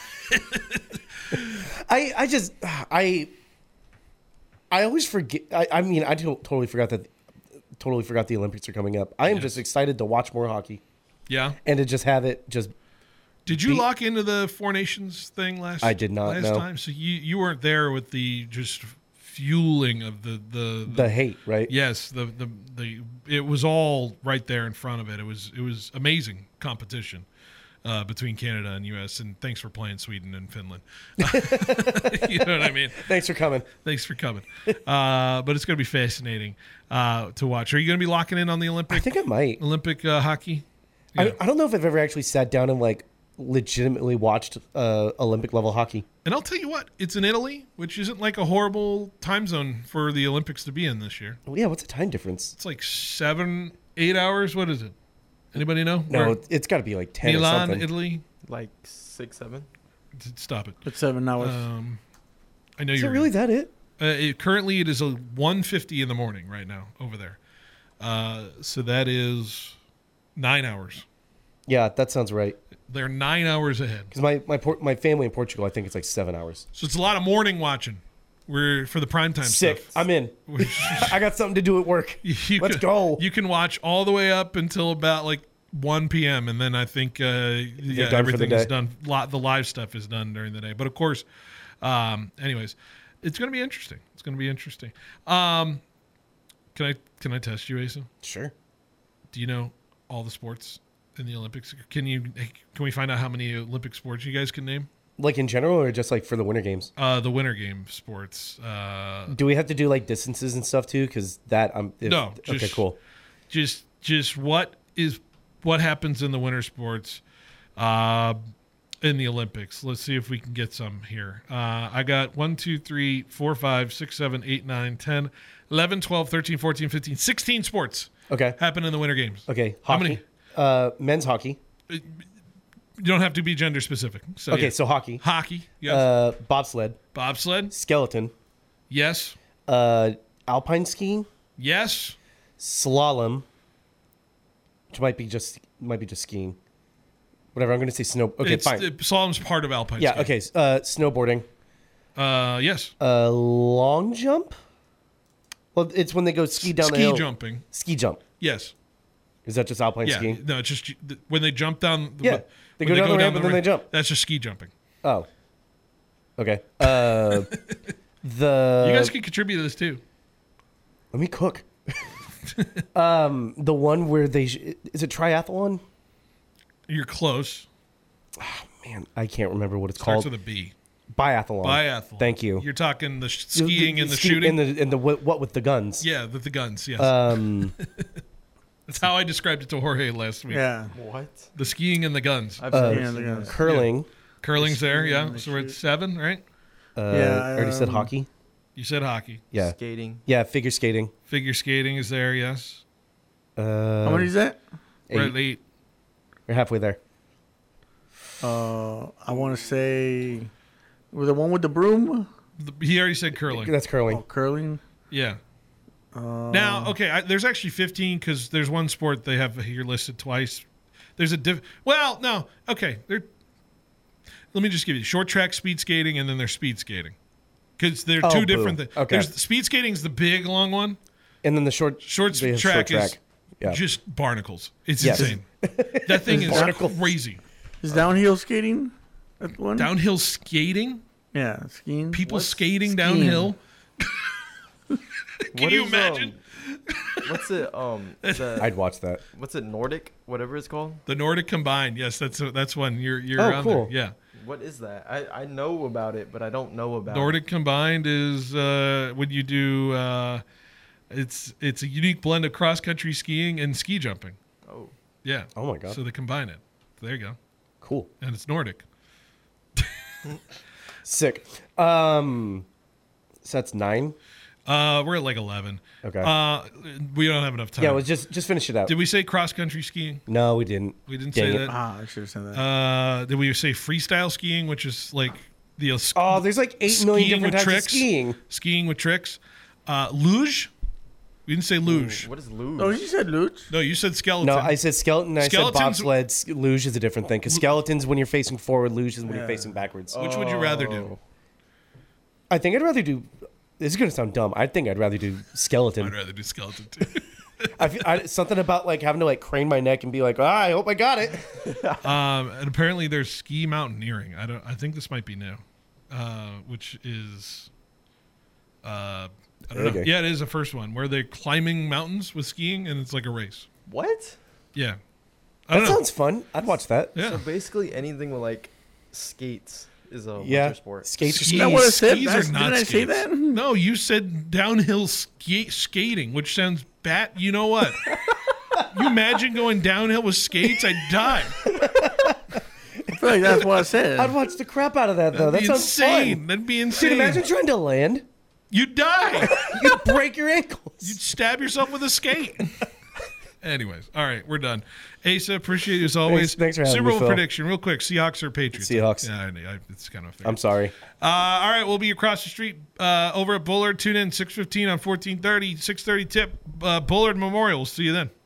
I always forget. I totally forgot the Olympics are coming up. I am just excited to watch more hockey. Yeah, and to just have it just. Did you lock into the Four Nations thing last? I did not. Last time, so you weren't there with the just fueling of the hate, right? Yes, it was all right there in front of it. It was amazing competition between Canada and U.S. And thanks for playing Sweden and Finland. You know what I mean? Thanks for coming. But it's going to be fascinating to watch. Are you going to be locking in on the Olympic? I think I might. Olympic hockey. Yeah. I don't know if I've ever actually sat down and legitimately watched Olympic level hockey. And I'll tell you what, it's in Italy, which isn't like a horrible time zone for the Olympics to be in this year. Well, yeah, what's the time difference? It's like 7-8 hours. What is it? Anybody know? No, it's got to be like 10 Milan, or something. Italy? Like 6, 7? Stop it. It's 7 hours. I know is you're it really that currently it is 1:50 in the morning right now over there. So that is 9 hours. Yeah, that sounds right. They're 9 hours ahead. Because my family in Portugal, I think it's like 7 hours. So it's a lot of morning watching. We're for the primetime Sick. stuff. I'm in. I got something to do at work. Let's go. You can watch all the way up until about like 1 p.m. and then I think everything is done. The live stuff is done during the day. But of course, anyways, it's going to be interesting. Can I test you, Asa? Sure. Do you know all the sports in the Olympics? Can we find out how many Olympic sports you guys can name? Like in general, or just like for the Winter Games? The Winter Game sports. Do we have to do like distances and stuff too? Because no. Okay, cool. Just what happens in the winter sports in the Olympics? Let's see if we can get some here. I got 1, 2, 3, 4, 5, 6, 7, 8, 9, 10, 11, 12, 13, 14, 15, 16 sports. Okay. Happen in the Winter Games. Okay. Hockey. How many? Men's hockey. You don't have to be gender specific. So, okay, so hockey. Hockey, yes. Bobsled. Skeleton. Yes. Alpine skiing. Yes. Slalom. Which might be just skiing. Whatever, I'm going to say snow. Okay, fine. Slalom's part of alpine skiing. Yeah, okay. Snowboarding. Yes. Long jump? Well, it's when they go ski down the hill. Ski jumping. Ski jump. Yes. Is that just alpine skiing? No, it's just when they jump down. Yeah. They go down the ramp and then they jump. That's just ski jumping. Oh. Okay. You guys can contribute to this too. Let me cook. The one where is it triathlon? You're close. Oh, man, I can't remember what it's Starts called. with a B. Biathlon. Thank you. You're talking the skiing and the shooting and the what with the guns? Yeah, with the guns. Yes. That's how I described it to Jorge last week. Yeah. What? The skiing and the guns. Curling. Yeah. Curling's there. Yeah. So we're at 7, right? I already said hockey. You said hockey. Yeah. Skating. Yeah, figure skating. Figure skating is there. Yes. How many is that? We're at 8. We're halfway there. I want to say, the one with the broom. He already said curling. That's curling. Curling. Yeah. Now, okay, there's actually 15 because there's one sport they have here listed twice. There's a well, no, okay. Let me just give you short track speed skating, and then there's speed skating because they're two different things. Okay. There's speed skating's the big long one. And then the short track is just barnacles. It's insane. That thing is crazy. Is downhill skating that one? Downhill skating? Yeah, skiing. People skating downhill. Can you imagine? What's it? I'd watch that. What's it? Nordic, whatever it's called. The Nordic combined. Yes, that's one. You're on cool. there. Yeah. What is that? I know about it, but I don't know about Nordic combined is when you do. It's a unique blend of cross country skiing and ski jumping. Oh. Yeah. Oh my god. So they combine it. There you go. Cool. And it's Nordic. Sick. So that's 9. We're at like 11. Okay. We don't have enough time. Yeah, just finish it out. Did we say cross country skiing? No, we didn't. We didn't Dang say it. that. I should have said that. Did we say freestyle skiing, which is like the there's like 8 million different types of skiing. Skiing with tricks. Luge. We didn't say luge. What is luge? Oh, you said luge? No, you said skeleton. No, I said skeleton. I said Skeletons- bobsled. Luge is a different thing because skeletons when you're facing forward, luge is when you're facing backwards. Which would you rather do? I think I'd rather do. This is gonna sound dumb. I think I'd rather do skeleton. I'd rather do skeleton too. Something about like having to like crane my neck and be like, I hope I got it. And apparently there's ski mountaineering. I think this might be new, which is. I don't know. Okay. Yeah, it is the first one where they're climbing mountains with skiing, and it's like a race. What? Yeah, That sounds fun. I'd watch that. Yeah, So basically anything with like skates is a Yeah. winter sport. Skates. Skis, that what I said? skis are That's- not didn't I say skates. that? No, you said downhill skating, which sounds bad. You know what? You imagine going downhill with skates? I'd die. I feel like that's what I said. I'd watch the crap out of that though. That That'd be sounds insane. fun. That'd be insane. Dude, imagine trying to land. You'd die. You'd break your ankles. You'd stab yourself with a skate. Anyways, all right, we're done. Asa, appreciate you as always. Thanks for having Super me, Bowl Phil. prediction, real quick. Seahawks or Patriots? Seahawks. Yeah, it's kind of fair. I'm sorry. All right, we'll be across the street over at Bullard. Tune in 6:15 on 1430, 6:30 tip. Bullard Memorial. We'll see you then.